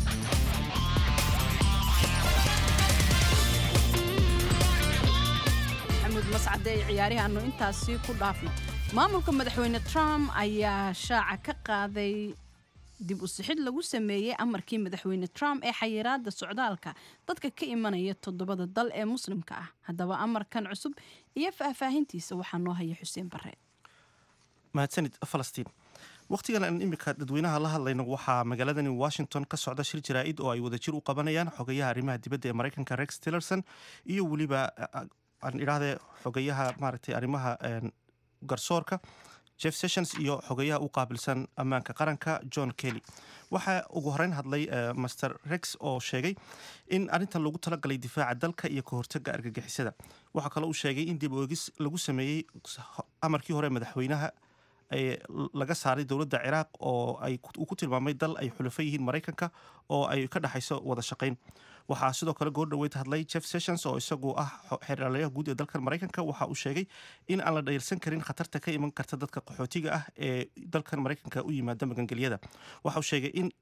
Speaker 2: mascade ciyaarihaanu intaasi ku dhaafno maamulka madaxweyne Trump ayaa shaaca ka qaaday dib u sixid lagu sameeyay amarkii madaxweyne Trump ee xayiraadda socdaalka dadka ka imanaya 7 dal ee muslimka ah haddaba amarkan cusub iyo faahfaahintiisa waxaa noo haya Xuseen Barre
Speaker 7: mahadsanid Falastiin waqtigan aan imika dadweynaha la hadlayno waxaa magaaladani Washington ka socda shir jaraa'id oo ay wadajir u qabanayaan xogayaha arrimaha dibadda ee Mareykanka Rex Tillerson iyo waliba aan iraahday xogayaha maaragtay arrimaha garsoorka jeff sessions iyo xogayaha u qaabilsan ammaanka qaranka john kelly waxaa ugu horeyn hadlay master rex oo sheegay in arrintan lagu talagalay difaaca dalka iyo ka hortagga argagixisada waxaa kaloo uu sheegay in dib oegis lagu sameeyey amarkii hore madaxweynaha laga saaray dowladda ciraaq oo uu ku tilmaamay dal ay xulafo yihiin maraykanka oo ay ka dhexayso wada shaqayn waxaa sidoo kale goor dhaweyd hadlay jeff sessions oo isagu ah xeeralayaha guud ee dalkan maraykanka waxa uu sheegay in aan la dhayalsan karin khatarta ka iman karta dadka qaxootiga ah ee dalkan maraykanka u yimaada magangelyada waxa uu sheegay in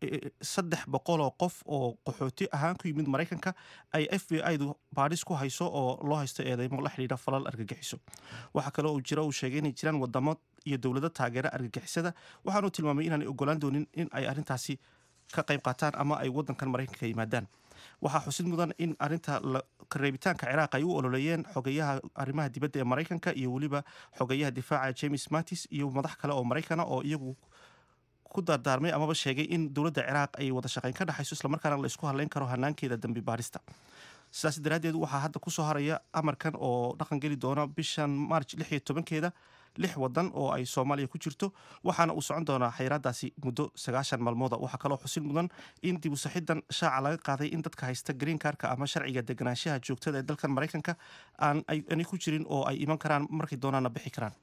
Speaker 7: 300 qof oo qaxooti ahaan ku yimid maraykanka ay FBI-du baadhis ku hayso oo loo haysto eedeymo la xidhiidha falal argagixiso waxaa kale oo jira uu sheegay inay jiraan wadamo iyo dowlado taageera argagixisada waxaanu tilmaamay inaanay ogolaan doonin in ay arrintaasi ka qayb qaataan ama ay wadankan maraykanka yimaadaan waxaa xusid mudan in arrinta kareebitaanka ciraaq ay u ololeeyeen xogayaha arrimaha dibadda ee maraykanka iyo weliba xogayaha difaaca James Mattis iyo madax kale oo maraykana oo iyagu ku dardaarmay amaba sheegay in dowladda ciraaq ay wada shaqayn ka dhaxayso islamarkaana la isku hadlayn karo hanaankeeda dambi baarista sidaas daraaddeed waxaa hadda ku soo haraya amarkan oo dhaqan geli doona bishan March 16-keeda 6 wadan oo ay Soomaaliya ku jirto waxaana uu socon doonaa xayiraadaasi muddo 9 maalmood waxaa kaloo xusid mudan in dib u saxidan shaaca laga qaaday in dadka haysta green cardka ama sharciga deganaanshaha joogtada ee dalkan Maraykanka aan ku jirin oo ay iman karaan markii doonaana bixi karaan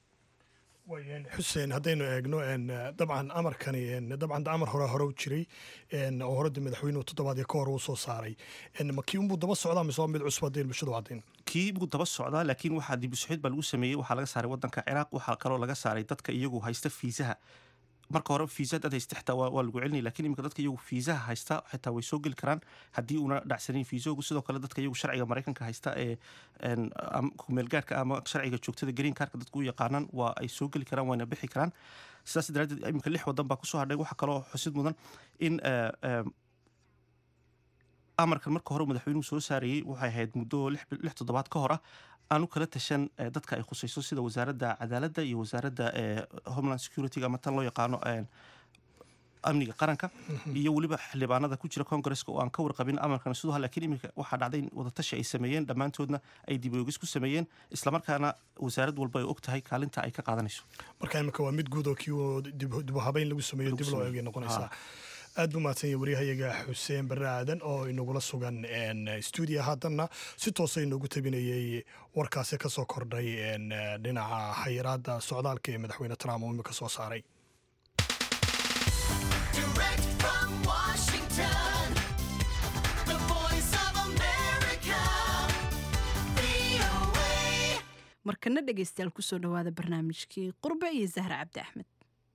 Speaker 1: xuseen haddaynu eegno dabcan amarkani dabcan amar hore u jiray oo horada madaxweynuhu toddobaadii ka hor uu soo saaray makii unbuu daba socdaa mise waa mid cusub haddaynu bulshadu caddayn
Speaker 7: kii buu daba socdaa laakiin waxaa dib u socod baa lagu sameeyey waxaa laga saaray wadanka ciraaq waxaa kaloo laga saaray dadka iyagu haysta fiisaha marka hore fiisa dad haysta xitaa waa lagu celinaya laakiin iminka dadka iyagu fiisaha haysta xitaa way soo geli karaan haddii una dhacsanin fiisoogu sidoo kale dadka iyagu sharciga maraykanka haysta ee kumeelgaarka ama sharciga joogtada green cardka dadku u yaqaanaan waa ay soo geli karaan wayna bixi karaan sidaas daraaddeed iminka 6 wadan baa kusoo hadhay waxaa kaloo xusid mudan in amarkan marka hore madaxweynuhu soo saarayey waxay ahayd muddo 6 toddobaad ka hor ah aanu kala tashan dadka ay khusayso sida wasaaradda cadaaladda iyo wasaaradda homeland security ama tan loo yaqaano amniga qaranka iyo weliba xildhibaanada ku jira Congress-ka oo aan ka warqabin amarkan sidoo laakiin iminka waxaa dhacday in wadatashi ay sameeyeen dhammaantoodna ay dib u eegis ku sameeyeen isla markaana wasaarad walba ay og tahay kaalinta ay ka qaadanayso
Speaker 1: marka iminka waa mid guud oo kii dib u habeyn lagu sameeyo dib loo eegay noqonaysa aad buu mahadsan yahay waryahayaga xuseen barre aadan oo inagula sugan stuudio haddana si toosa inoogu tabinayay warkaasi ka soo kordhay dhinaca xayiraadda socdaalka ee madaxweyne Trump oo imika soo saaray
Speaker 2: markana dhegaystayaal kusoo dhawaada barnaamijkii qurbe iyo Zahra Cabdi Axmed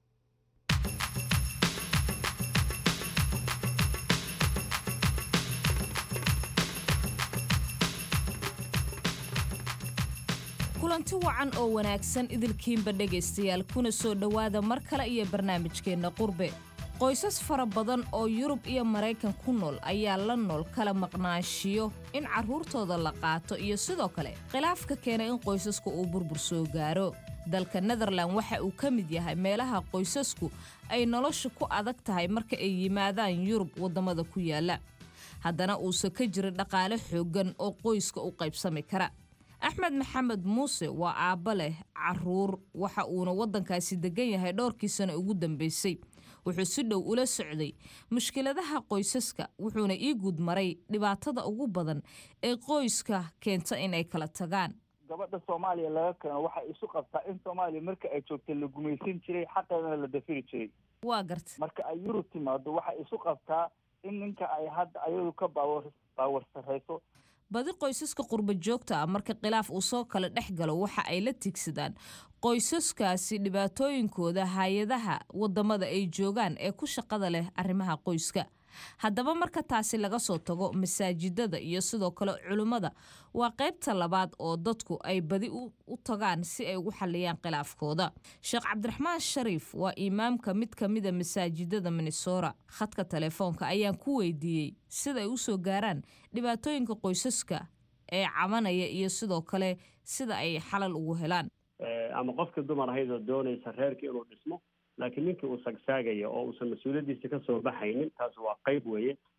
Speaker 4: kulanti wacan oo wanaagsan idilkiinba dhegaystayaal kuna soo dhowaada mar kale iyo barnaamijkeenna qurbe qoysas fara badan oo Yurub iyo Maraykan ku nool ayaa la nool kala maqnaanshiyo in carruurtooda la qaato iyo sidoo kale khilaafka keena in qoysasku uu burbur soo gaaro dalka Netherland waxa uu ka mid yahay meelaha qoysasku ay nolosha ku adag tahay marka ay yimaadaan Yurub wadamada ku yaala haddana uusan ka jirin dhaqaale xooggan oo qoyska u qaybsami kara axmed maxamed muuse waa aabba leh carruur waxa uuna waddankaasi degan yahay dhowrkii sano ugu dambaysay wuxuu si dhow ula socday mushkiladaha qoysaska wuxuuna ii guud maray dhibaatada ugu badan ee qoyska keenta in ay kala tagaan
Speaker 22: gabadha Soomaaliya laga keeno waxa isu qabtaa in Soomaaliya marka ay joogtay la gumaysan jiray xaqeedana la dafiri jiray
Speaker 4: waa gartay
Speaker 22: marka ay Yurub timaado waxa isu qabtaa in ninka ay hadda ayadu ka baawar sareyso
Speaker 4: badi qoysaska qurba joogta ah marka khilaaf uu soo kala dhex galo waxa ay la tigsadaan qoysaskaasi dhibaatooyinkooda hay'adaha wadamada ay joogaan ee ku shaqada leh arrimaha qoyska haddaba marka taasi laga soo tago masaajidada iyo sidoo kale culimada waa qaybta labaad oo dadku ay badi u tagaan si ay ugu xaliyaan khilaafkooda sheekh cabdiraxmaan shariif waa imaamka mid ka mida masaajidada Minnesota khadka telefoonka ayaan ku weydiiyey sida ay u soo gaaraan dhibaatooyinka qoysaska ee cabanaya iyo sidoo kale sida ay xalal ugu helaan
Speaker 23: ama qofka dumar ahayd oo doonaysa reerka inuu dhismo laakiin ninkii uu sagsaagaya oo uusan mas-uuliyadiisa ka soo baxaynin taas waa qayb weeye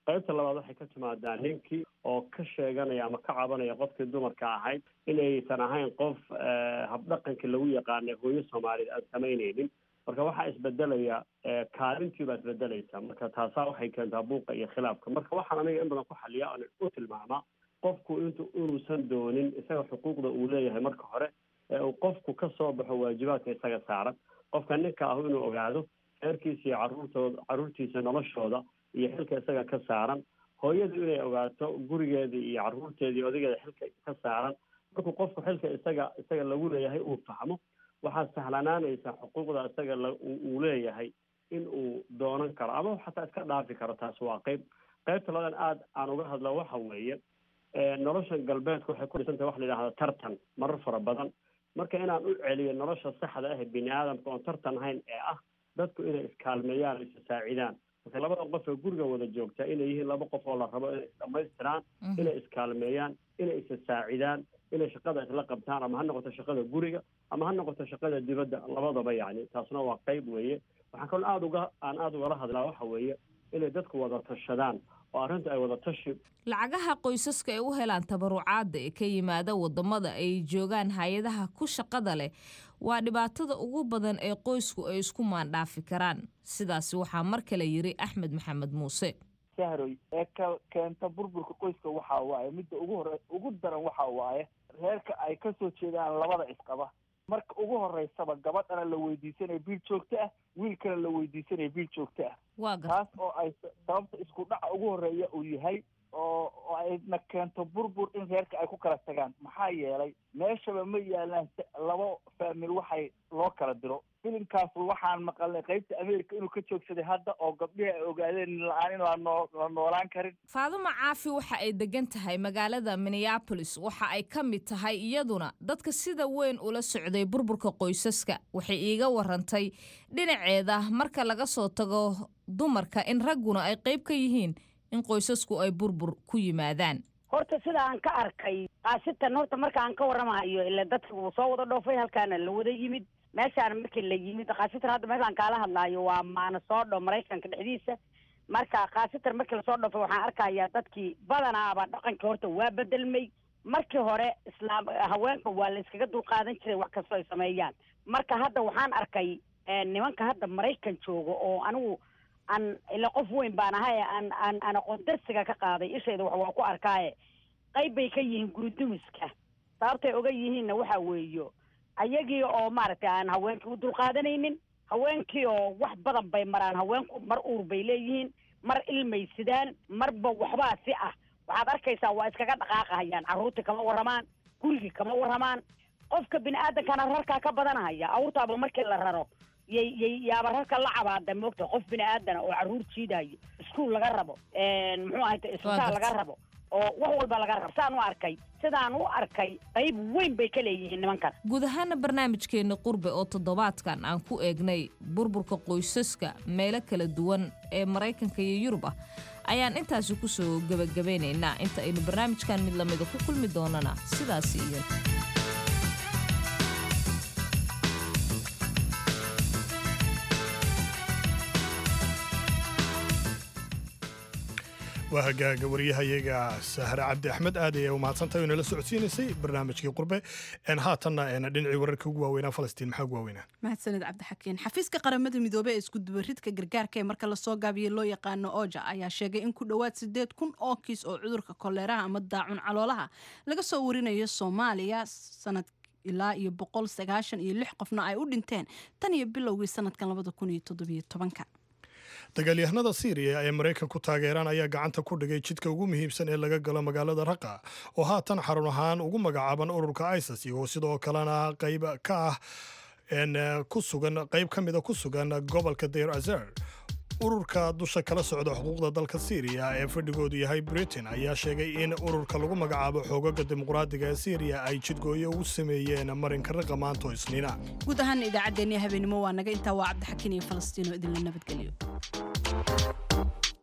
Speaker 23: qaybta labaad waxay ka timaadaa ninkii oo ka sheeganaya ama ka cabanaya qofkii dumarka ahayd inaysan ahayn qof habdhaqankii lagu yaqaanay hooyo soomaaliyeed aan samaynaynin marka waxaa isbedelaya kaalintii baa isbedelaysa marka taasaa waxay keentaa buuqa iyo khilaafka marka waxaan aniga in badan ku xaliyaa oon u tilmaamaa qofku inuusan doonin isaga xuquuqda uu leeyahay marka hore ee uu qofku ka soo baxo waajibaadka isaga saaran qofka ninka ahu inuu ogaado reerkiisa iyo carruurtiisa noloshooda iyo xilka isaga ka saaran hooyadu inay ogaato gurigeedii iyo carruurteeda iyo odageeda xilka ka saaran markuu qofku xilka isaga lagu leeyahay uu fahmo waxaa sahlanaanaysa xuquuqda isaga uu leeyahay in uu doonan karo ama xataa iska dhaafi karo taas waa qaybta labadan aad aan uga hadla waxa weeye noloshan galbeedka waxay ku dhisantahay waxa la yidhahda tartan marar fara badan marka inaan u celiyo nolosha saxda ah bini aadamka oon tartan ahayn ee ah dadku inay iskaalmeeyaan o isasaacidaan marka labada qof ee guriga wada joogta inay yihiin laba qof oo la rabo inay isdhamaystiraan inay iskaalmeeyaan inay isasaacidaan inay shaqada isla qabtaan ama ha noqoto shaqada guriga ama ha noqoto shaqada dibadda labadaba yacni taasna waa qayb weeye waxaan kaloo aada ugala hadlaa waxa weeye inay dadku wada tashadaan oo arrinta ay wada tashi
Speaker 4: lacagaha qoysaska ay u helaan tabarucaadda ee ka yimaada wadamada ay joogaan hay-adaha ku shaqada leh waa dhibaatada ugu badan ee qoysku ay isku maandhaafi karaan sidaasi waxaa mar kale yiri Axmed Maxamed Muuse
Speaker 22: sahroy ee keenta burburka qoyska waxa waaye midda ugu daran waxa waaye reerka ay ka soo jeedaan labada isqaba marka ugu horeysaba gabadhana la weydiisanaya biil joogto ah wiilkana la weydiisanaya biil joogto ah taas oo ay sababta isku dhaca ugu horeeya uu yahay oo ayna keento burbur in reerka ay ku kala tagaan maxaa yeelay meeshaba ma yaalaan labo faamil waxay loo kala diro filimkaas waxaan maqalnay qaybta Ameerika inuu ka joogsaday hadda oo gabdhihi ay ogaadeen la'aan in la noolaan karin
Speaker 4: Faadumo Caafi waxa ay degan tahay magaalada Minneapolis waxa ay ka mid tahay iyaduna dadka sida weyn ula socday burburka qoysaska waxay iiga warantay dhinaceeda marka laga soo tago dumarka in ragguna ay qayb ka yihiin in qoysasku ay burbur ku yimaadaan
Speaker 3: horta sida aan ka arkay qaasitan horta marka aan ka waramayo ila dadka uu soo wada dhoofay halkaana la wada yimid meeshaan markii la yimid qaasitan hadda meeshaan kaala hadlaayo waa Minnesota Mareykanka dhexdiisa marka qaasitan markii la soo dhoofay waxaan arkayaa dadkii badanaaba dhaqanka horta waa bedelmay markii hore islaam haweenka waa la iskaga dul qaadan jiray wax kasta ay sameeyaan marka hadda waxaan arkay nimanka hadda Mareykan jooga oo anigu aan ila qof weyn baan ahay aan aqoon darsiga ka qaaday ishayda wax waa ku arkaaye qayb bay ka yihiin guridumiska sababtay oga yihiinna waxa weeyo ayagii oo maaragtay aan haweenkii u dulqaadanaynin haweenkii oo wax badan bay maraan haweenku mar uur bay leeyihiin mar ilmay sidaan marba waxbaa si ah waxaad arkaysaa waa iskaga dhaqaaqahayaan carruurtii kama warramaan gurigii kama warramaan qofka bini aadankana rarkaa ka badanahaya awrtaaba markii la raro yaaba rarka la cabaada moogta qof bini aadana oo carruur jiidayo iskuul laga rabo muxuu ahayd isbitaal laga rabo oo wax walba laga rabo sidaan u arkay qayb weyn bay ka leeyihiin nimankan
Speaker 4: guud ahaana barnaamijkeena qurbe oo toddobaadkan aan ku eegnay burburka qoysaska meelo kala duwan ee Mareykanka iyo Yurub ah ayaan intaasi ku soo gabagabeynaynaa inta aynu barnaamijkan mid lamid ku kulmi doonana sidaas iyo
Speaker 1: waa hagaaga waryahayaga Sahra Cabdi Axmed aad ayay u mahadsantahay inala socodsiinaysay barnaamijkii qurbe haatanna dhinacii wararka ugu waaweynaa Falastiin maxaa ugu waaweynaa
Speaker 2: mahadsanid Cabdixakiin xafiiska qaramada midoobay ee isku dubaridka gargaarka ee marka la soo gaabiyay loo yaqaano OJA ayaa sheegay in ku dhawaad 8,000 oo kiis oo cudurka koleeraha ama daacun caloolaha laga soo warinayo Soomaaliya sanad ilaa iyo 196 qofna ay u dhinteen tan iyo bilowgii sanadkan 2017
Speaker 1: dagaalyahanada Syria ee Mareykanku taageeraan ayaa gacanta ku dhigay jidka ugu muhiimsan ee laga galo magaalada Raqqa oo haatan xarun ahaan ugu magacaaban ururka ISIS iyo sidoo kalena qayb ka ah qayb ka mid ah ku sugan gobolka Deir Azar ururka dusha kala socda xuquuqda dalka Syria ee fadhigoodu yahay Britain ayaa sheegay in ururka lagu magacaabo xoogaga dimuqraadiga ee Syria ay jidgooyo u sameeyeen marinka Raqqa maanta Isniina
Speaker 2: guud ahaan idaacadeena habeenimo waa naga intaa waa Cabdixakiin iyo Falastiino idin la nabadgeliyo